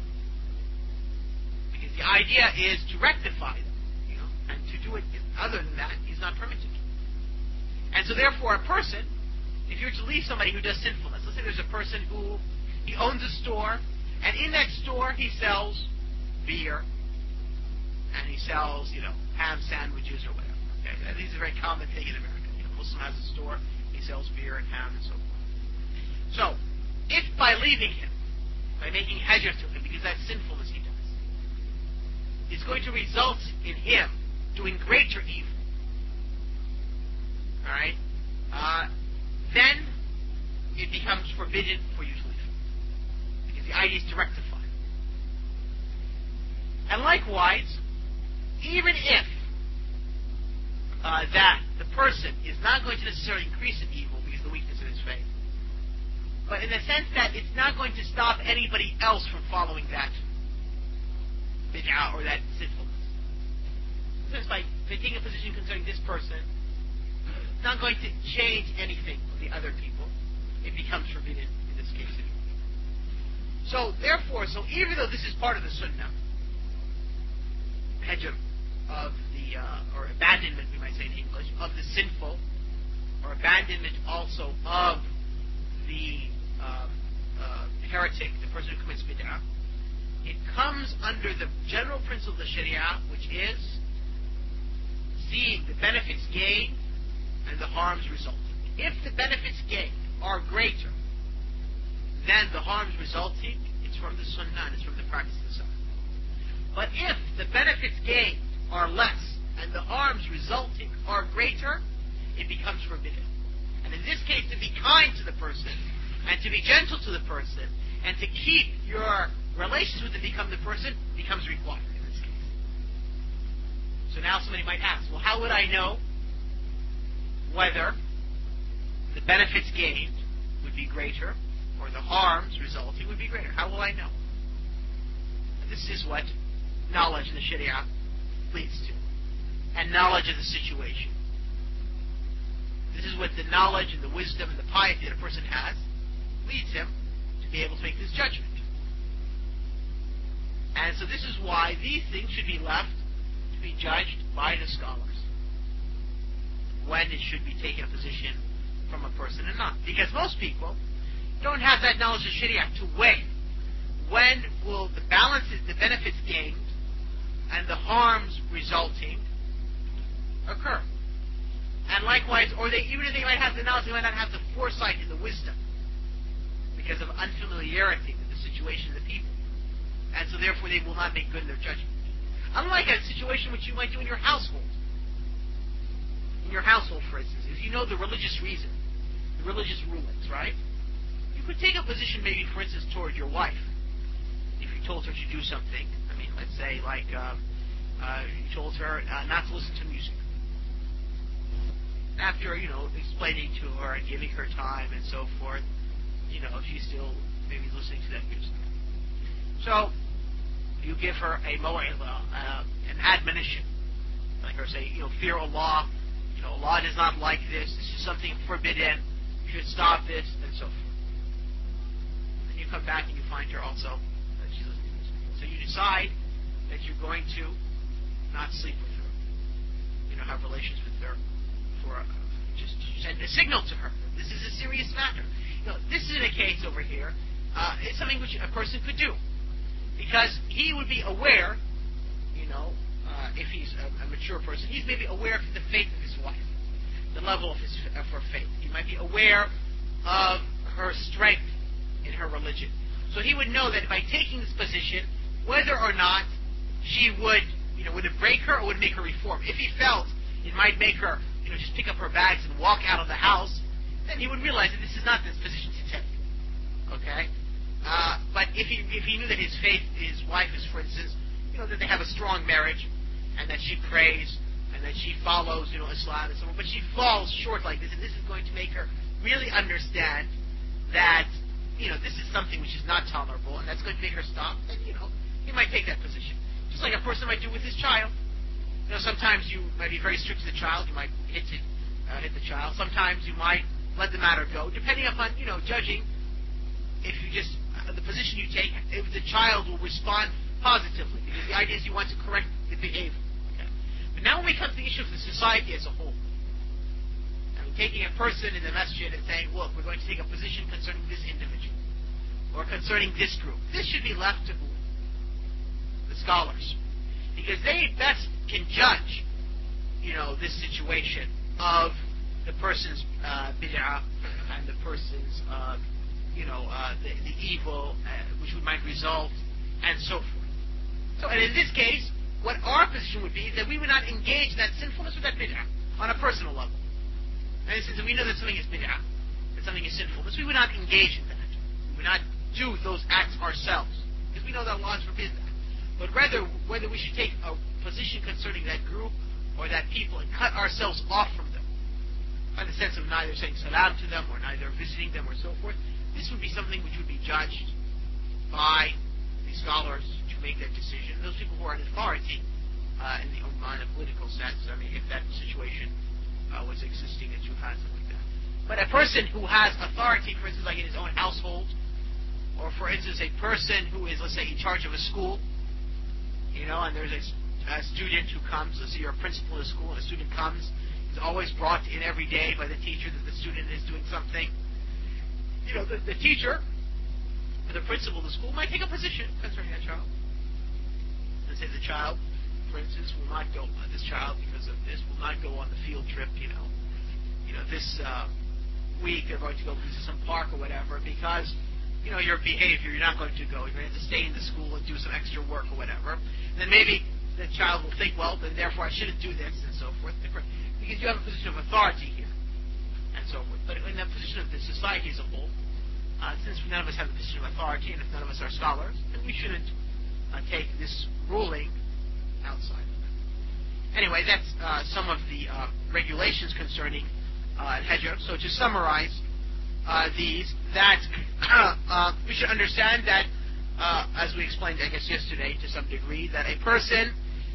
Because the idea is to rectify them, you know, and to do it other than that is not permitted. And so therefore, a person, if you're to leave somebody who does sinfulness, let's say there's a person who, he owns a store, and in that store he sells beer, and he sells, you know, ham sandwiches or whatever. Okay? These are a very common thing in America. You know, Muslim has a store, he sells beer and ham and so forth. So, if by leaving him, by making hajr to him, because that's sinfulness he does, is going to result in him doing greater evil, alright, uh, then it becomes forbidden for you to leave him. Because the idea is to rectify. And likewise, even if a uh, that the person is not going to necessarily increase in evil because of the weakness of his faith, but in the sense that it's not going to stop anybody else from following that bid'ah or that sinfulness. Since by taking a position concerning this person, it's not going to change anything for the other people. It becomes forbidden in this case. So therefore, so even though this is part of the sunnah, hajr of the, uh, or abandonment, we might say in English, of the sinful, or abandonment also of the uh, uh, heretic, the person who commits bid'ah, it comes under the general principle of the Sharia, which is seeing the benefits gained and the harms resulting. If the benefits gained are greater than the harms resulting, it's from the sunnah and it's from the practice of the Salaf. But if the benefits gained are less and the harms resulting are greater, it becomes forbidden. And in this case, to be kind to the person and to be gentle to the person and to keep your relations with them become the person becomes required in this case. So now somebody might ask, well, how would I know whether the benefits gained would be greater or the harms resulting would be greater? How will I know? And this is what knowledge in the Sharia leads to. And knowledge of the situation. This is what the knowledge and the wisdom and the piety that a person has leads him to be able to make this judgment. And so this is why these things should be left to be judged by the scholars when it should be taken a position from a person and not. Because most people don't have that knowledge of Sharia to weigh when will the balances, the benefits gained and the harms resulting occur. And likewise, or they, even if they might have the knowledge, they might not have the foresight and the wisdom because of unfamiliarity with the situation of the people. And so therefore they will not make good in their judgment. Unlike a situation which you might do in your household. In your household, for instance, if you know the religious reason, the religious rulings, right? You could take a position maybe, for instance, toward your wife. If you told her to do something, I mean, let's say like uh, uh, you told her uh, not to listen to music. After, you know, explaining to her and giving her time and so forth, you know, she's still maybe listening to that music. So, you give her a maw'idah, uh, an admonition. Like her say, you know, fear Allah, you know, Allah does not like this, this is something forbidden, you should stop this, and so forth. And you come back and you find her also that she's listening to music. So you decide that you're going to not sleep with her. You know, have relations with her. For, uh, just send a signal to her. This is a serious matter. You know, this is a case over here. Uh, it's something which a person could do because he would be aware. You know, uh, if he's a, a mature person, he's maybe aware of the faith of his wife, the level of his of her faith. He might be aware of her strength in her religion. So he would know that by taking this position, whether or not she would, you know, would it break her or would it make her reform? If he felt it might make her, you know, just pick up her bags and walk out of the house, then he would realize that this is not this position to take. Okay? Uh, but if he if he knew that his faith, his wife is, for instance, you know, that they have a strong marriage, and that she prays, and that she follows, you know, Islam and so on, but she falls short like this, and this is going to make her really understand that, you know, this is something which is not tolerable, and that's going to make her stop, then, you know, he might take that position. Just like a person might do with his child. You know, sometimes you might be very strict to the child. You might hit it, uh, hit the child. Sometimes you might let the matter go, depending upon, you know, judging if you just, uh, the position you take, if the child will respond positively. Because the idea is you want to correct the behavior. Okay? But now when we come to the issue of the society as a whole, I mean, taking a person in the masjid and saying, look, we're going to take a position concerning this individual, or concerning this group. This should be left to who? The scholars. Because they best can judge, you know, this situation of the person's uh, bid'ah and the person's, uh, you know, uh, the, the evil uh, which might result, and so forth. So, and in this case, what our position would be is that we would not engage in that sinfulness or that bid'ah on a personal level. And since we know that something is bid'ah, that something is sinfulness, we would not engage in that. We would not do those acts ourselves, because we know that Allah has forbidden that. But rather, whether we should take a position concerning that group or that people, and cut ourselves off from them, in the sense of neither saying salam to them, or neither visiting them, or so forth, this would be something which would be judged by the scholars to make that decision. Those people who are in authority uh, in the Ummah in a political sense, I mean, if that situation uh, was existing that you had something like that. But a person who has authority, for instance, like in his own household, or for instance, a person who is, let's say, in charge of a school, you know, and there's a, a student who comes, let's say you're a principal of a school, and a student comes, is always brought in every day by the teacher that the student is doing something. You know, the, the teacher, the principal of the school, might take a position concerning that child. Let's say the child, for instance, will not go, uh, this child, because of this, will not go on the field trip, you know, you know, this uh, week they're going to go to some park or whatever, because, you know, your behavior, you're not going to go, you're going to have to stay in the school and do some extra work or whatever. And then maybe the child will think, well, then therefore I shouldn't do this, and so forth, because you have a position of authority here, and so forth. But in the position of the society as a whole, uh, since none of us have a position of authority, and if none of us are scholars, then we shouldn't uh, take this ruling outside. Anyway, that's uh, some of the uh, regulations concerning uh, Hijr. So to summarize uh, these, that uh, we should understand that, uh, as we explained, I guess, yesterday to some degree, that a person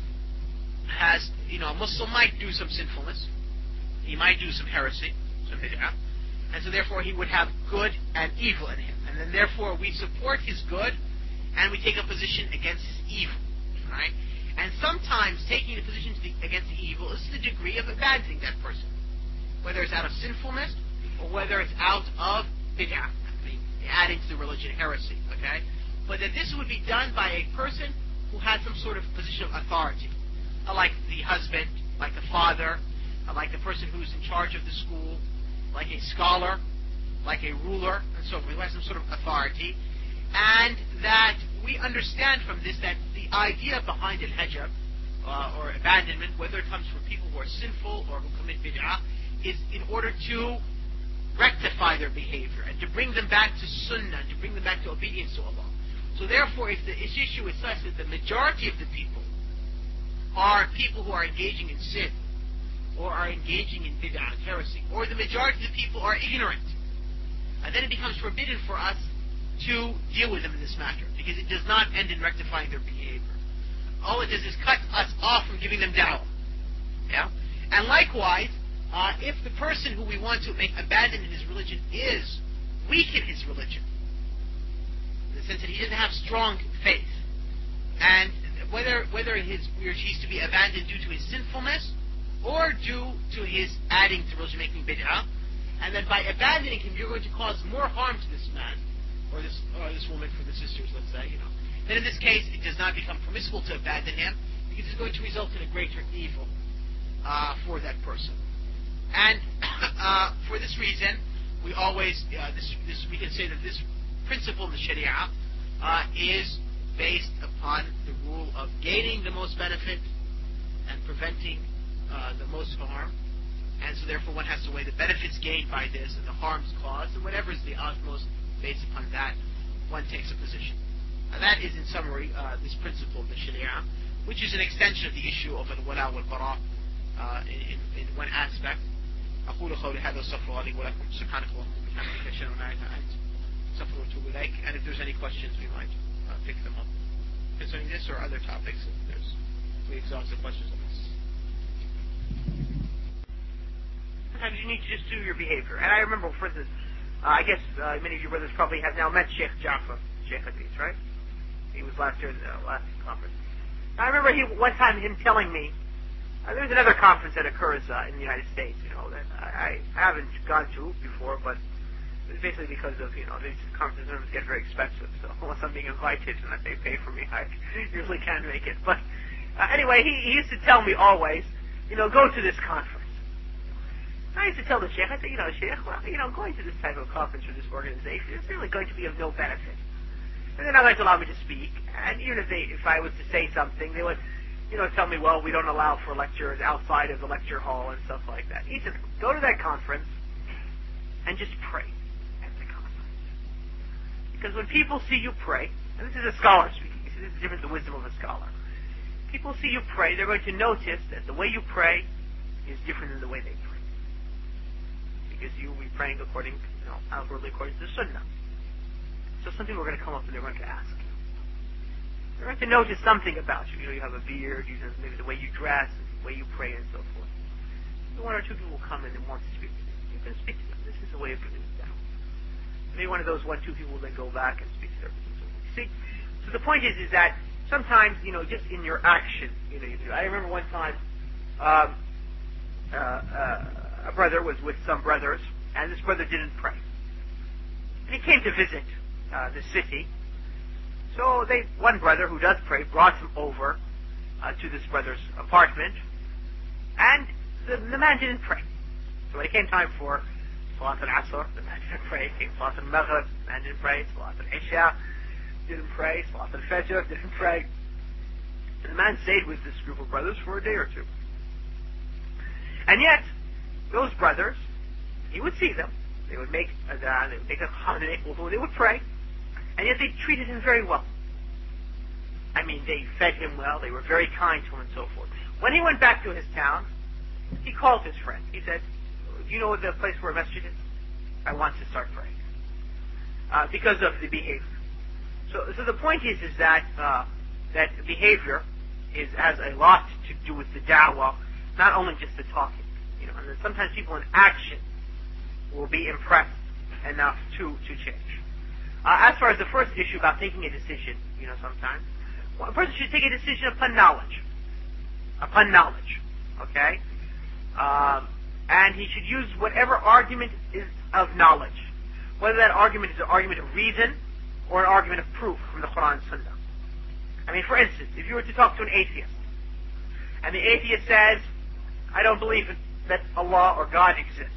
has, you know, a Muslim might do some sinfulness, he might do some heresy, some bid'ah, and so therefore he would have good and evil in him. And then therefore we support his good, and we take a position against his evil. Right? And sometimes taking a position to the, against the evil is the degree of abandoning that person, whether it's out of sinfulness or whether it's out of bid'ah, I mean, adding to the religion heresy. Okay, but that this would be done by a person who has some sort of position of authority, uh, like the husband, like the father, uh, like the person who's in charge of the school, like a scholar, like a ruler, and so forth, who has some sort of authority, and that we understand from this that the idea behind al-hajr, uh, or abandonment, whether it comes from people who are sinful or who commit bid'ah, is in order to rectify their behavior and to bring them back to sunnah, and to bring them back to obedience to Allah. So therefore, if the issue is such that the majority of the people are people who are engaging in sin, or are engaging in bid'ah and heresy, or the majority of the people are ignorant, and then it becomes forbidden for us to deal with them in this matter, because it does not end in rectifying their behavior. All it does is cut us off from giving them da'wah. Yeah? And likewise, uh, if the person who we want to make abandon in his religion is weak in his religion, in the sense that he doesn't have strong faith, and whether whether his he or she is to be abandoned due to his sinfulness or due to his adding to religion, making bid'ah, and then by abandoning him, you're going to cause more harm to this man, or this or this woman, for the sisters, let's say, you know, then in this case it does not become permissible to abandon him, because it's going to result in a greater evil uh, for that person. And uh, for this reason, we always uh, this, this we can say that this principle in the Sharia uh, is based upon the rule of gaining the most benefit and preventing uh, the most harm. And so therefore one has to weigh the benefits gained by this and the harms caused, and whatever is the utmost, based upon that, one takes a position. Uh, that is, in summary, uh, this principle of the Sharia, which is an extension of the issue of al-wala wal-bara uh, in, in one aspect. أقول قولي هذا واستغفر الله لي ولكم سبحانك اللهم وبحمدك أشهد أن لا إله إلا أنت أستغفرك وأتوب إليك. And if there's any questions, we might uh, pick them up concerning this or other topics. If there's, if we exhaust the questions on this. Sometimes you need to just do your behavior. And I remember, for instance, uh, I guess uh, many of your brothers probably have now met Sheikh Jaffa, Sheikh Hadith, right? He was last year at the last conference. I remember he one time him telling me, uh, there's another conference that occurs uh, in the United States, you know, that I, I haven't gone to before, but it's basically because of, you know, these conferences sometimes get very expensive, so unless I'm being invited and they pay for me, I usually can't make it. But uh, anyway, he, he used to tell me always, you know, go to this conference. I used to tell the Sheikh, I said, you know, Sheikh, well, you know, going to this type of conference for this organization is really going to be of no benefit. And they're not going to allow me to speak. And even if they, if I was to say something, they would, you know, tell me, well, we don't allow for lectures outside of the lecture hall and stuff like that. He said, go to that conference and just pray at the conference. Because when people see you pray, and this is a scholar speaking, this is the difference, the wisdom of a scholar. people see you pray, they're going to notice that the way you pray is different than the way they pray. Because you will be praying according, you know, outwardly according to the Sunnah. So some people are going to come up and they're going to ask you. They're going to notice something about you. You know, you have a beard, you know, maybe the way you dress, the way you pray, and so forth. One or two people will come in and want to speak to you. You can speak to them. This is a way of doing it now. Maybe one of those one, two people will then go back and speak to their people. See? So the point is, is that sometimes, you know, just in your action, you know, you do. I remember one time, um, uh, uh, a brother was with some brothers, and this brother didn't pray. And he came to visit uh, the city. So they, one brother who does pray brought him over uh, to this brother's apartment, and the, the man didn't pray. So when it came time for Salat al-Asr, the man didn't pray. It came Salat al-Maghrib, the man didn't pray. Salat al-Isha, didn't pray. Salat al-Fajr, didn't pray. And the man stayed with this group of brothers for a day or two. And yet, those brothers, he would see them. They would make a adhan, they would make a khameh, they would pray. And yet they treated him very well. I mean, they fed him well, they were very kind to him and so forth. When he went back to his town, he called his friend. He said, do you know the place where a masjid is? I want to start praying. Uh, because of the behavior. So, so the point is, is that, uh, that behavior is, has a lot to do with the da'wah, not only just the talking. You know, and then sometimes people in action will be impressed enough to, to change. Uh, as far as the first issue about taking a decision, you know, sometimes, well, a person should take a decision upon knowledge. Upon knowledge. Okay? Um, and he should use whatever argument is of knowledge. Whether that argument is an argument of reason or an argument of proof from the Quran and Sunnah. I mean, for instance, if you were to talk to an atheist, and the atheist says, I don't believe that Allah or God exists.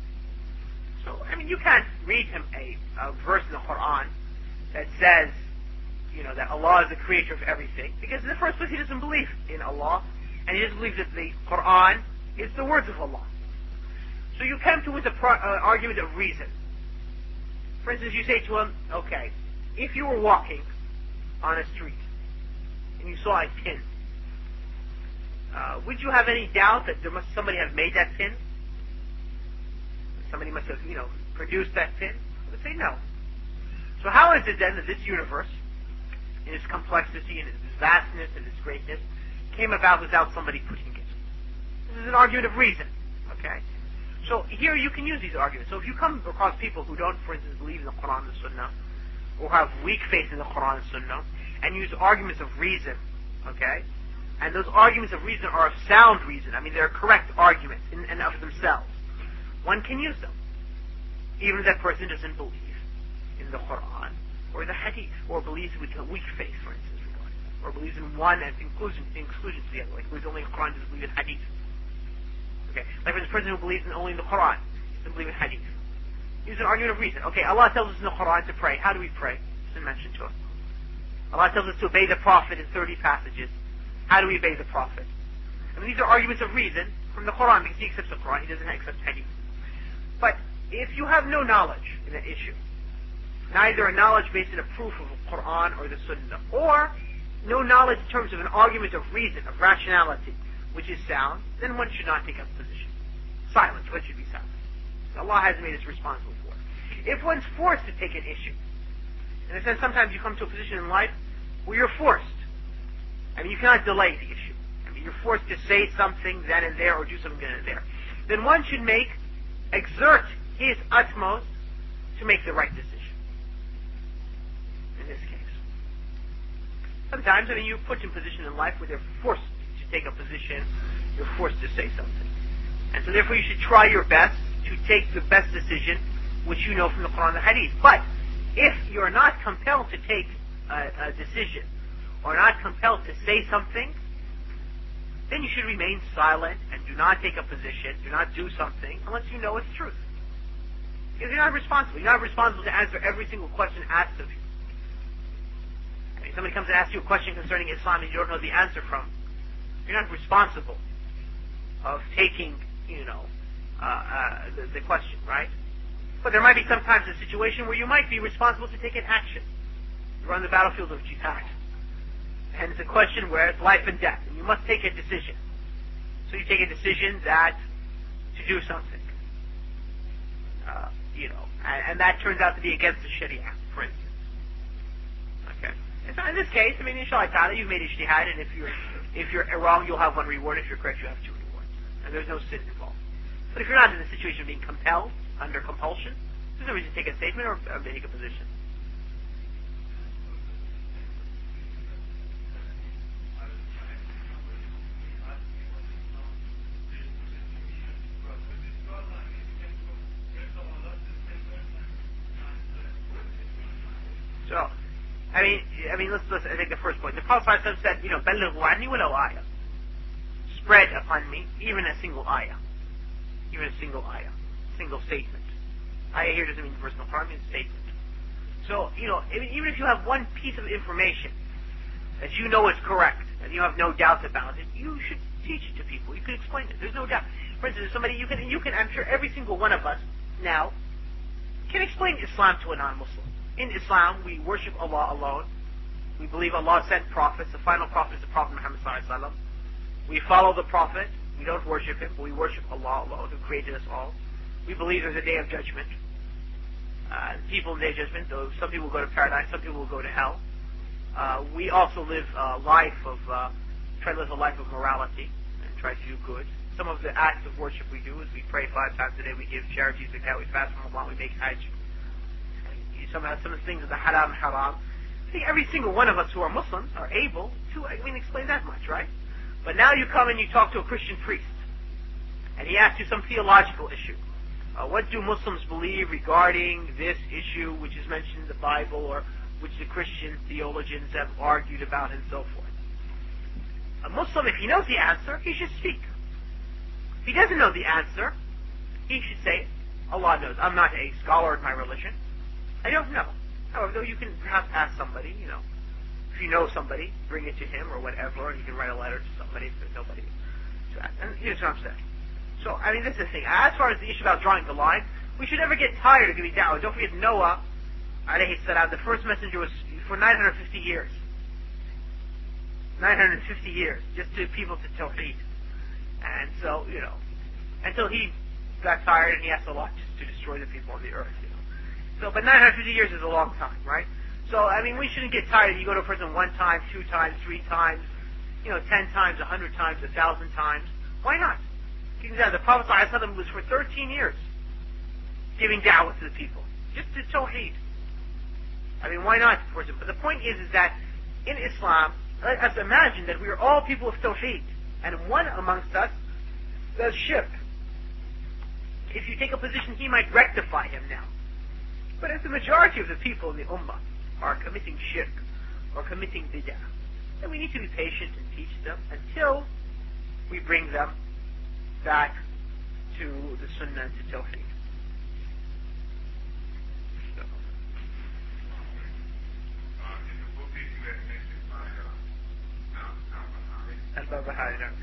So, I mean, you can't read him a, a verse in the Quran that says, you know, that Allah is the creator of everything, because in the first place he doesn't believe in Allah, and he doesn't believe that the Quran is the words of Allah. So you come to with an pro- uh, argument of reason. For instance, you say to him, okay, if you were walking on a street, and you saw a pin, uh, would you have any doubt that there must somebody have made that pin? Somebody must have, you know, produced that pin? I would say no. So how is it then that this universe, in its complexity and its vastness and its greatness, came about without somebody putting it? This is an argument of reason, okay? So here you can use these arguments. So if you come across people who don't, for instance, believe in the Quran and the Sunnah, or have weak faith in the Quran and Sunnah, and use arguments of reason, okay? And those arguments of reason are of sound reason. I mean, they're correct arguments in and of themselves. One can use them, even if that person doesn't believe in the Quran or the Hadith, or believes with a weak faith, for instance, regarding that, or believes in one and inclusion, inclusion to the other, like believes only in the Quran, doesn't believe in Hadith. Okay, like for this person who believes in only in the Quran, doesn't believe in Hadith. Use an argument of reason. Okay, Allah tells us in the Quran to pray. How do we pray? It's been mentioned to us. Allah tells us to obey the Prophet in thirty passages. How do we obey the Prophet? I mean, these are arguments of reason from the Quran, because he accepts the Quran, he doesn't accept Hadith. But if you have no knowledge in that issue, neither a knowledge based on a proof of the Quran or the Sunnah, or no knowledge in terms of an argument of reason, of rationality, which is sound, then one should not take up a position. Silence, one should be silent. Allah has made us responsible for it. If one's forced to take an issue, in a sense, sometimes you come to a position in life where you're forced. I mean, you cannot delay the issue. I mean, you're forced to say something then and there, or do something then and there. Then one should make, exert his utmost to make the right decision. In this case. Sometimes, I mean, you're put in a position in life where they're forced to take a position, you're forced to say something. And so therefore you should try your best to take the best decision which you know from the Quran and the Hadith. But if you're not compelled to take a, a decision, or not compelled to say something, then you should remain silent and do not take a position, do not do something unless you know it's truth. Because you're not responsible. You're not responsible to answer every single question asked of you. I mean, somebody comes and asks you a question concerning Islam and you don't know the answer from, you're not responsible of taking, you know, uh, uh, the, the question, right? But there might be sometimes a situation where you might be responsible to take an action. You're on the battlefield of jihad. And it's a question where it's life and death, and you must take a decision. So you take a decision that to do something, uh, you know, and, and that turns out to be against the Sharia, for instance. Okay. And so in this case, I mean, inshallah ta'ala, you've made ijtihad, and if you're if you're wrong, you'll have one reward. If you're correct, you have two rewards, and there's no sin involved. But if you're not in the situation of being compelled under compulsion, there's no reason to take a statement or, or make a position. So, I mean, I mean, let's, let's I think the first point. The Prophet ﷺ said, you know, بَلِّغُوا عَنِّي وَلَوْ آيَةً. Spread upon me even a single ayah, even a single ayah, single statement. Ayah here doesn't mean personal harm, it means statement. So, you know, even if you have one piece of information that you know is correct and you have no doubt about it, you should teach it to people. You can explain it. There's no doubt. For instance, somebody you can, you can. I'm sure every single one of us now can explain Islam to a non-Muslim. In Islam, we worship Allah alone. We believe Allah sent prophets. The final prophet is the Prophet Muhammad sallallahu alaihi wasallam. We follow the Prophet. We don't worship him, but we worship Allah alone, who created us all. We believe there's a day of judgment. Uh, people in the day of judgment, though some people will go to paradise, some people will go to hell. Uh, we also live a life of, uh, try to live a life of morality and try to do good. Some of the acts of worship we do is we pray five times a day, we give charities, we fast from Allah, we make hajj. Some of, some of the things of the haram, haram. I think every single one of us who are Muslims are able to, I mean, explain that much, right? But now you come and you talk to a Christian priest, and he asks you some theological issue. Uh, what do Muslims believe regarding this issue, which is mentioned in the Bible, or which the Christian theologians have argued about, and so forth? A Muslim, if he knows the answer, he should speak. If he doesn't know the answer, he should say, Allah knows. I'm not a scholar in my religion. I don't know. However, though you can perhaps ask somebody, you know, if you know somebody, bring it to him or whatever, and you can write a letter to somebody if there's nobody to ask. And here's what I'm saying. So, I mean, this is the thing. As far as the issue about drawing the line, we should never get tired of giving da'wah. Don't forget Noah, alayhi salam, the first messenger was for nine hundred fifty years. nine hundred fifty years, just to people to Tawheed. And so, you know, until he got tired and he asked Allah just to destroy the people on the earth, you know. So, but nine hundred fifty years is a long time, right? So, I mean, we shouldn't get tired if you go to a person one time, two times, three times, you know, ten times, a hundred times, a thousand times. Why not? The Prophet ﷺ was for thirteen years giving da'wah to the people, just to Tawheed. I mean, why not? But the point is, is that in Islam, let us imagine that we are all people of Tawheed, and one amongst us does shirk. If you take a position, he might rectify him now. But if the majority of the people in the Ummah are committing shirk or committing bid'ah, then we need to be patient and teach them until we bring them back to the Sunnah and to Tawheed. So. Al-Barbahari, no.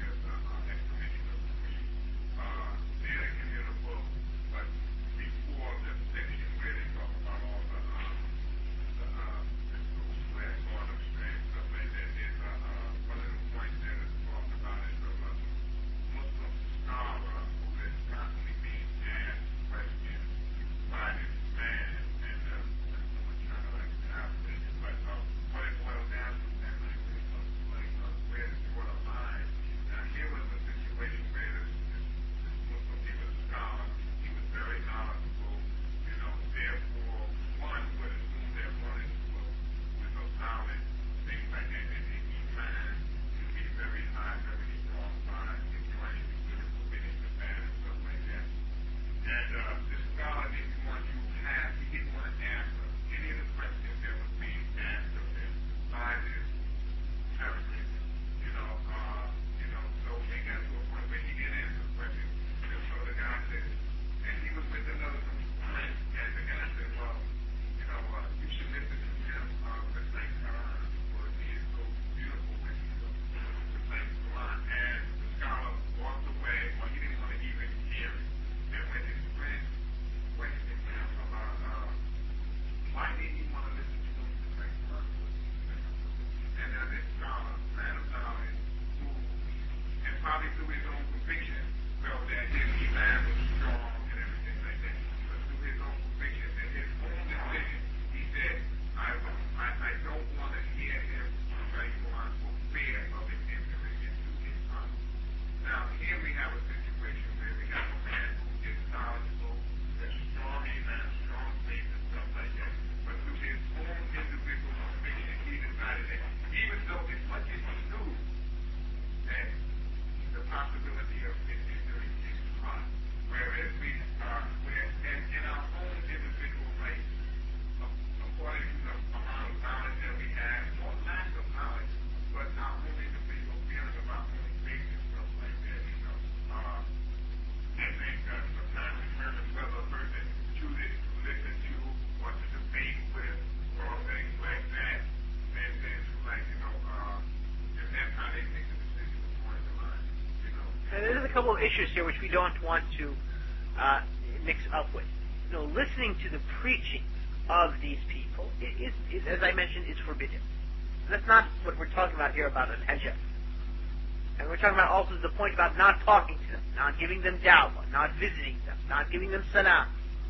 couple of issues here which we don't want to uh, mix up with. You know, listening to the preaching of these people is, is, as I mentioned, is forbidden. That's not what we're talking about here about al-hajr. And we're talking about also the point about not talking to them, not giving them da'wah, not visiting them, not giving them salam,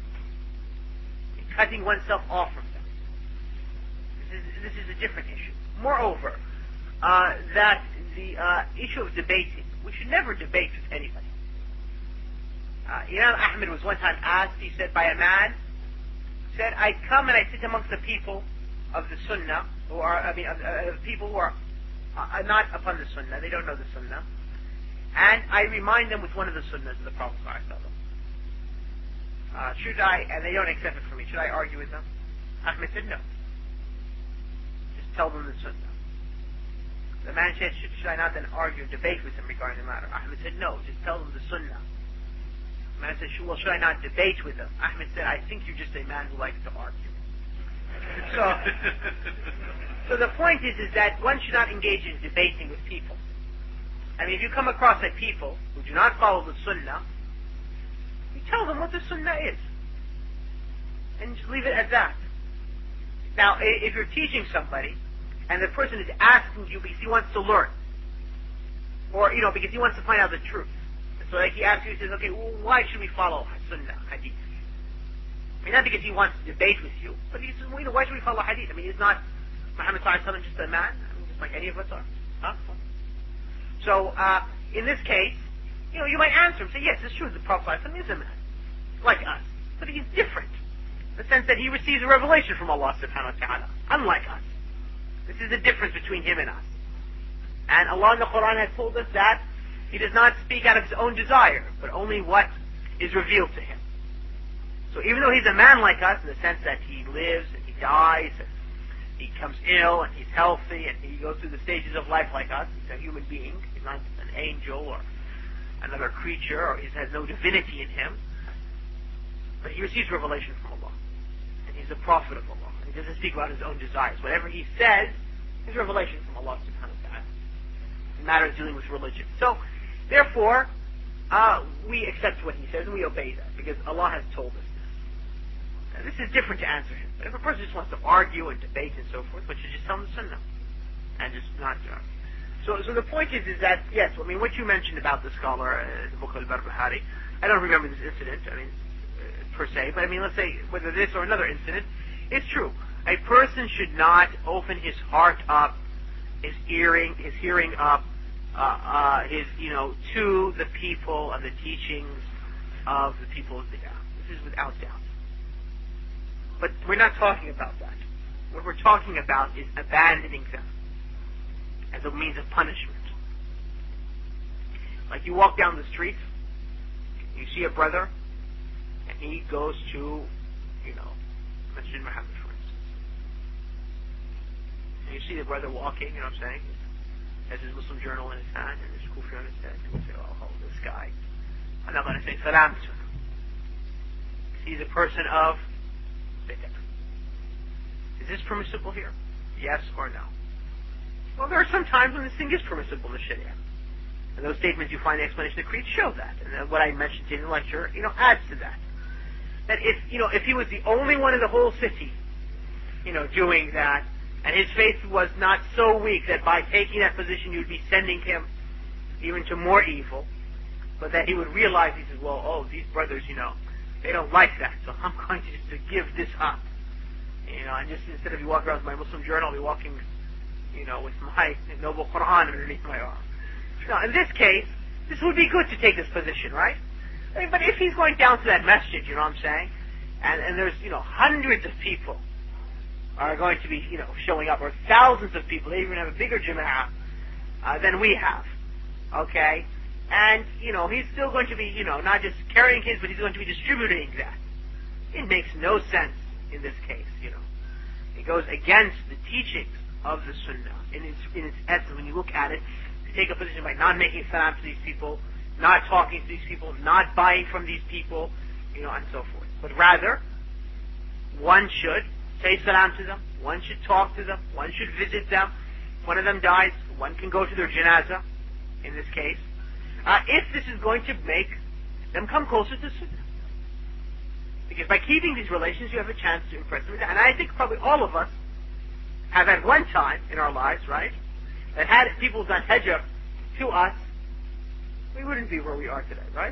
cutting oneself off from them. This is, this is a different issue. Moreover, uh, that the uh, issue of debating, we should never debate with anybody. Uh, Imam Ahmed was one time asked, he said, by a man, said, I come and I sit amongst the people of the Sunnah, who are, I mean, uh, uh, people who are uh, not upon the Sunnah, they don't know the Sunnah, and I remind them with one of the Sunnahs of the Prophet ﷺ. Uh, should I, and they don't accept it from me, should I argue with them? Ahmed said, no. Just tell them the Sunnah. The man said, should, should I not then argue and debate with them regarding the matter? Ahmed said, no, just tell them the Sunnah. The man said, well, should I not debate with them? Ahmed said, I think you're just a man who likes to argue. So, so the point is, is that one should not engage in debating with people. I mean, if you come across a people who do not follow the Sunnah, you tell them what the Sunnah is. And just leave it at that. Now, if you're teaching somebody, and the person is asking you because he wants to learn, or, you know, because he wants to find out the truth. So like he asks you, he says, okay, well, why should we follow Sunnah, Hadith? I mean, not because he wants to debate with you, but he says, well, you know, why should we follow Hadith? I mean, is not Muhammad sallallahu alaihi wasallam just a man? I mean, just like any of us are. Huh? So, uh, in this case, you know, you might answer him, say, yes, it's true, the Prophet sallallahu alaihi wasallam is a man, like us, but he's different, in the sense that he receives a revelation from Allah subhanahu wa ta'ala, unlike us. This is the difference between him and us. And Allah in the Quran has told us that He does not speak out of His own desire, but only what is revealed to Him. So even though He's a man like us, in the sense that He lives and He dies, and He becomes ill and He's healthy, and He goes through the stages of life like us, He's a human being, He's not an angel or another creature, or He has no divinity in Him, but He receives revelation from Allah. And He's a prophet of Allah. He doesn't speak about His own desires. Whatever He says is revelation from Allah subhanahu wa ta'ala. In matters dealing with religion. So, therefore, uh, we accept what He says and we obey that, because Allah has told us this. Now, this is different to answer Him. But if a person just wants to argue and debate and so forth, but you just tell them the Sunnah. And just not... Uh, so, so the point is, is that, yes, I mean, what you mentioned about the scholar, uh, the book of al-Barbahari, I don't remember this incident, I mean, uh, per se, but I mean, let's say, whether this or another incident, it's true. A person should not open his heart up, his hearing, his hearing up, uh, uh, his, you know, to the people and the teachings of the people of Bid'ah. This is without doubt. But we're not talking about that. What we're talking about is abandoning them as a means of punishment. Like you walk down the street, you see a brother, and he goes to, you know, Masjid Muhammad, for instance. And you see the brother walking, you know what I'm saying? Has his Muslim journal in his hand and his kufi on his head. And you say, oh, oh, this guy. I'm not going to say salam to him. He's a person of bid'ah. Is this permissible here? Yes or no? Well, there are some times when this thing is permissible in the Sharia. And those statements you find in the explanation of the creed show that. And then what I mentioned in the lecture, you know, adds to that. That if, you know, if he was the only one in the whole city, you know, doing that, and his faith was not so weak that by taking that position you'd be sending him even to more evil, but that he would realize, he says, well, oh, these brothers, you know, they don't like that, so I'm going to just to give this up. You know, and just instead of you walk around with my Muslim journal, I'll be walking, you know, with my noble Quran underneath my arm. Now, in this case, this would be good to take this position, right? I mean, but if he's going down to that masjid, you know what I'm saying, and, and there's, you know, hundreds of people are going to be, you know, showing up, or thousands of people, they even have a bigger jama'ah uh, than we have, okay? And, you know, he's still going to be, you know, not just carrying his, but he's going to be distributing that. It makes no sense in this case, you know. It goes against the teachings of the Sunnah in its, in its essence. When you look at it, to take a position by not making salam to these people, not talking to these people, not buying from these people, you know, and so forth. But rather, one should say salam to them, one should talk to them, one should visit them. If one of them dies, one can go to their janazah, in this case. uh, if this is going to make them come closer to Sunnah. Because by keeping these relations, you have a chance to impress them. And I think probably all of us have at one time in our lives, right, that had people done hijr to us, we wouldn't be where we are today, right?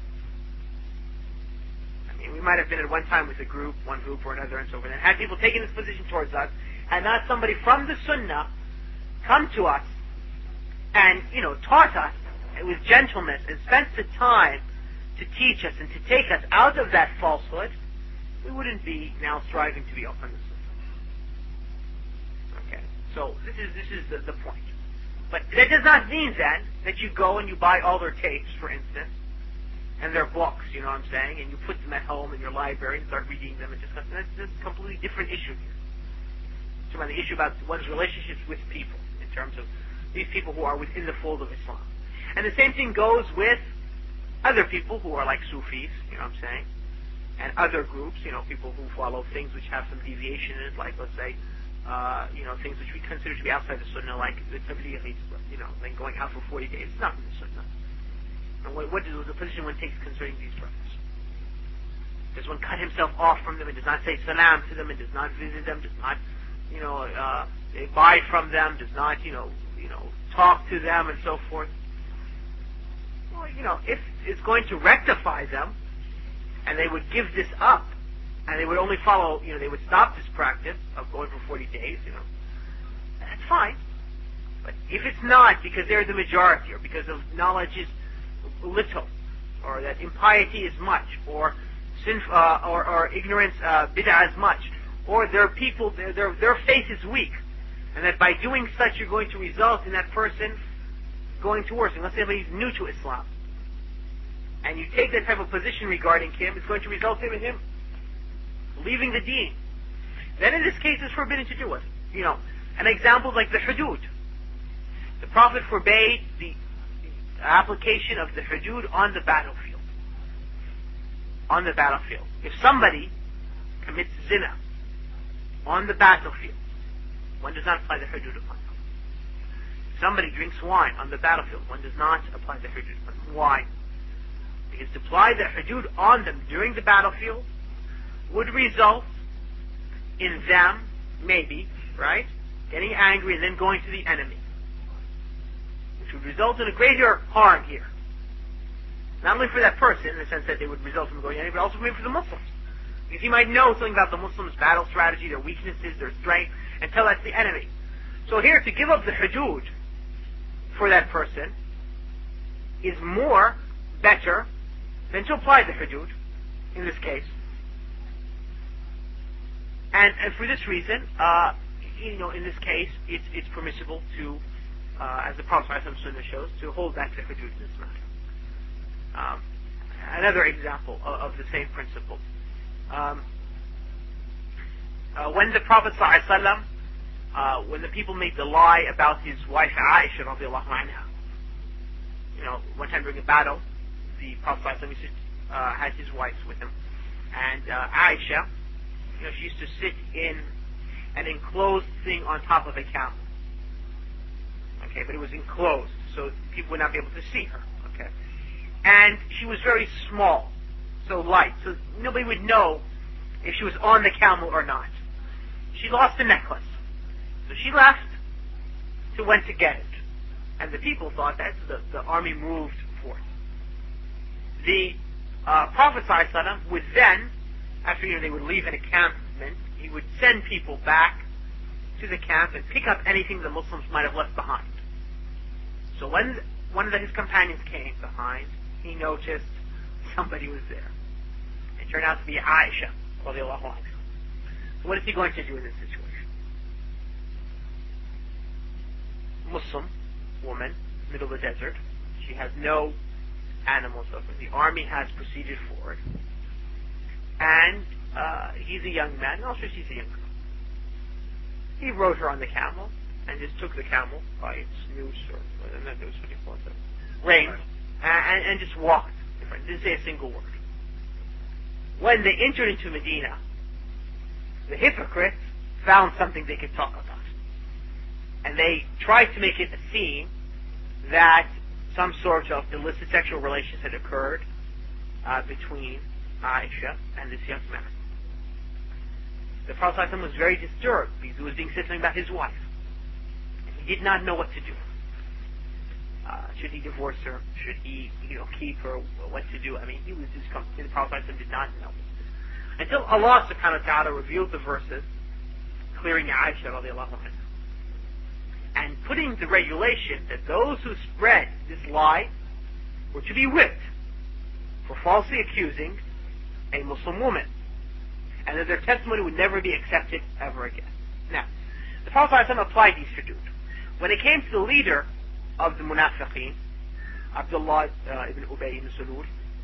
I mean, we might have been at one time with a group, one group or another and so forth, and had people taken this position towards us, had not somebody from the Sunnah come to us and, you know, taught us with gentleness and spent the time to teach us and to take us out of that falsehood, we wouldn't be now striving to be up on the Sunnah. Okay, so this is this is the, the point. But that does not mean then that you go and you buy all their tapes, for instance, and their books, you know what I'm saying, and you put them at home in your library and start reading them and discuss them. That's, that's a completely different issue here. It's about the issue about one's relationships with people, in terms of these people who are within the fold of Islam. And the same thing goes with other people who are like Sufis, you know what I'm saying, and other groups, you know, people who follow things which have some deviation in it, like, let's say, uh, you know, things which we consider to be outside the Sunnah, like the Tablighi, you know, like going out for forty days. It's not in the Sunnah. And what, what is the position one takes concerning these brothers? Does one cut himself off from them and does not say salam to them and does not visit them, does not, you know, uh, buy from them, does not, you know, you know, talk to them and so forth? Well, you know, if it's going to rectify them, and they would give this up, and they would only follow, you know, they would stop this practice of going for forty days, you know, that's fine. But if it's not because they're the majority, or because of knowledge is little, or that impiety is much, or sin, uh, or, or ignorance, uh, bid'ah is much, or their people, their, their their faith is weak, and that by doing such you're going to result in that person going to worse. And let's say somebody's new to Islam, and you take that type of position regarding him, it's going to result in him leaving the deen. Then in this case it's forbidden to do it. You know, an example like the hudud. The Prophet forbade the application of the hudud on the battlefield. On the battlefield. If somebody commits zina on the battlefield, one does not apply the hudud upon them. If somebody drinks wine on the battlefield, one does not apply the hudud upon them. Why? Because to apply the hudud on them during the battlefield would result in them, maybe, right, getting angry and then going to the enemy, which would result in a greater harm here. Not only for that person, in the sense that they would result from going to the enemy, but also maybe for the Muslims. Because he might know something about the Muslims' battle strategy, their weaknesses, their strength, and tell that's the enemy. So here, to give up the hudud for that person is more, better, than to apply the hudud, in this case. And, and for this reason, uh, you know, in this case, it's, it's permissible to, uh, as the Prophet Sunnah shows, to hold back the hudud in this matter. Um, another example of, of the same principle. Um, uh, when the Prophet ﷺ, uh, when the people made the lie about his wife Aisha radiallahu anha, you know, one time during a battle, the Prophet ﷺ uh, had his wives with him, and uh, Aisha, you know, she used to sit in an enclosed thing on top of a camel. Okay, but it was enclosed, so people would not be able to see her. Okay, and she was very small, so light, so nobody would know if she was on the camel or not. She lost the necklace, so she left to went to get it, and the people thought that the, the army moved forth. The uh, Prophet ﷺ would then, after you know, they would leave an encampment, he would send people back to the camp and pick up anything the Muslims might have left behind. So when one of the, his companions came behind, he noticed somebody was there. It turned out to be Aisha radiallahu anha. So what is he going to do in this situation? Muslim woman, middle of the desert. She has no animals. So the army has proceeded forward. And uh, he's a young man, and also she's a young girl. He rode her on the camel and just took the camel by its noose, or not noose, what do you call it, the rein, and, and just walked. Didn't say a single word. When they entered into Medina, the hypocrites found something they could talk about. And they tried to make it a scene that some sort of illicit sexual relations had occurred uh, between Aisha and this young man. The Prophet ﷺ was very disturbed because he was being said something about his wife. He did not know what to do. Uh, should he divorce her? Should he, you know, keep her? What to do? I mean, he was just the Prophet ﷺ did not know. Until Allah subhanahu wa ta'ala revealed the verses clearing Aisha radiallahu anha and putting the regulation that those who spread this lie were to be whipped for falsely accusing a Muslim woman, and that their testimony would never be accepted ever again. Now, the Prophet ﷺ applied these hudud. When it came to the leader of the Munafiqeen, Abdullah uh, ibn Ubay ibn Salul,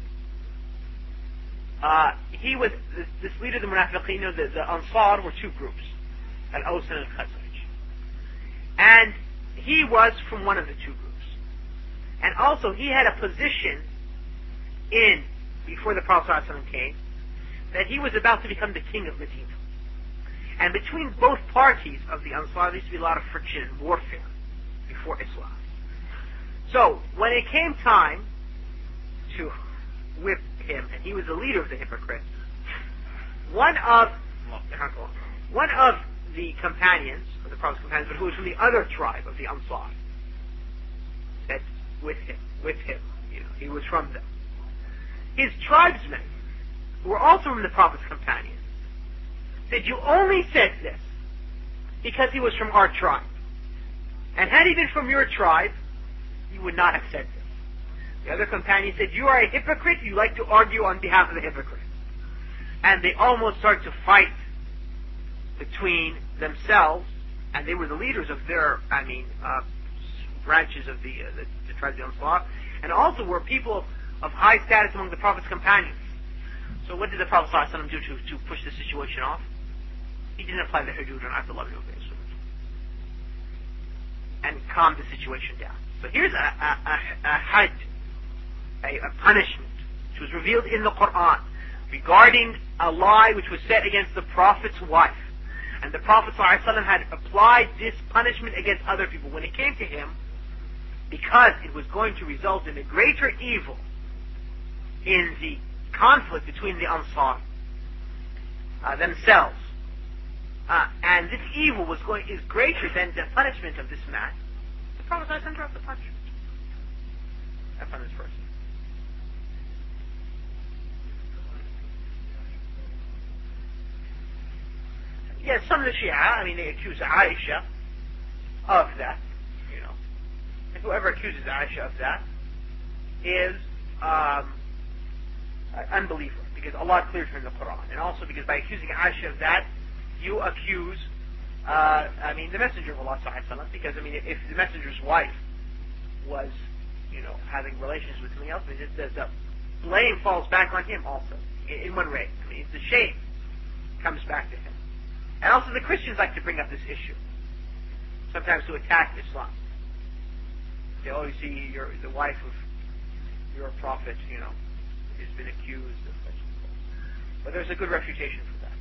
uh, he was, this, this leader of the Munafiqeen, you know, the, the Ansar were two groups, Al-Aws and Al-Khazraj. And he was from one of the two groups. And also he had a position in, before the Prophet ﷺ came, that he was about to become the king of Medina. And between both parties of the Ansar, there used to be a lot of friction and warfare before Islam. So, when it came time to whip him, and he was the leader of the hypocrites, one of, one of the companions, of the Prophet's companions, but who was from the other tribe of the Ansar, said, with him, with him, you know, he was from them. His tribesmen, who were also from the Prophet's companions, said, you only said this because he was from our tribe. And had he been from your tribe, you would not have said this. The other companion said, you are a hypocrite, you like to argue on behalf of the hypocrite. And they almost started to fight between themselves, and they were the leaders of their, I mean, uh, branches of the, uh, the, the tribes of Ansar, and also were people of high status among the Prophet's companions. So what did the Prophet ﷺ do to, to push the situation off? He didn't apply the hudud on Abdullah ibn Ubay and calm the situation down. So here's a, a, a, a had, a, a punishment which was revealed in the Quran regarding a lie which was said against the Prophet's wife. And the Prophet ﷺ had applied this punishment against other people when it came to him, because it was going to result in a greater evil in the conflict between the Ansar uh, themselves. Uh, and this evil was going is greater than the punishment of this man. The Prophet ﷺ dropped the punishment upon this person. Yes, some of the Shia, I mean, they accuse Aisha of that, you know. And whoever accuses Aisha of that is um, an unbeliever, because Allah cleared her in the Quran. And also because by accusing Aisha of that, you accuse, uh, I mean, the Messenger of Allah, because, I mean, if the Messenger's wife was, you know, having relations with somebody else, I mean, the, the blame falls back on him also, in, in one way. I mean, the shame comes back to him. And also the Christians like to bring up this issue, sometimes to attack Islam. They always see your, the wife of your prophet, you know, has been accused of such and such. But there's a good refutation for that.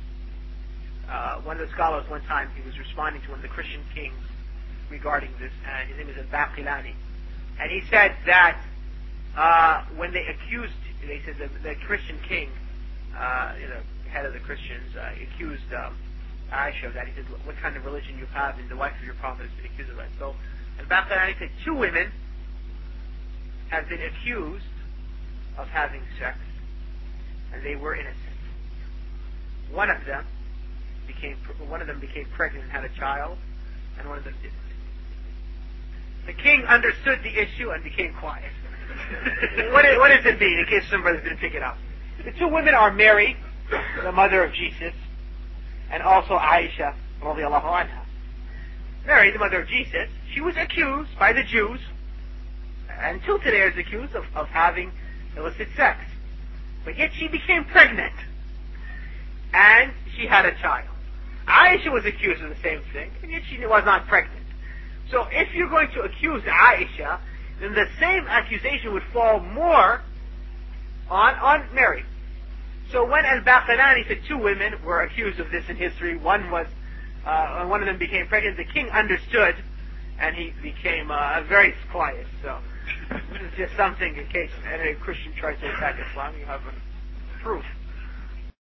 Uh, one of the scholars one time, he was responding to one of the Christian kings regarding this, and his name is Al-Baqilani. And he said that uh, when they accused, they said the, the Christian king, uh, you know, head of the Christians, uh, accused um, Aisha of that. He said, what kind of religion you have, and the wife of your prophet has been accused of that. So, Al-Baqilani said, two women have been accused of having sex, and they were innocent. One of them became, one of them became pregnant and had a child, and one of them didn't. The king understood the issue and became quiet. what, is, what does it mean, in case some brothers didn't pick it up? The two women are Mary, the mother of Jesus, and also Aisha, radiallahu anha. Mary, the mother of Jesus, she was accused by the Jews, and until today is accused of, of having illicit sex. But yet she became pregnant, and she had a child. Aisha was accused of the same thing, and yet she was not pregnant. So if you're going to accuse Aisha, then the same accusation would fall more on, on Mary. So when Al-Baqilani said two women were accused of this in history, one was, uh, one of them became pregnant, the king understood, and he became uh, very quiet. So This is just something in case any Christian tries to attack Islam, you have a proof.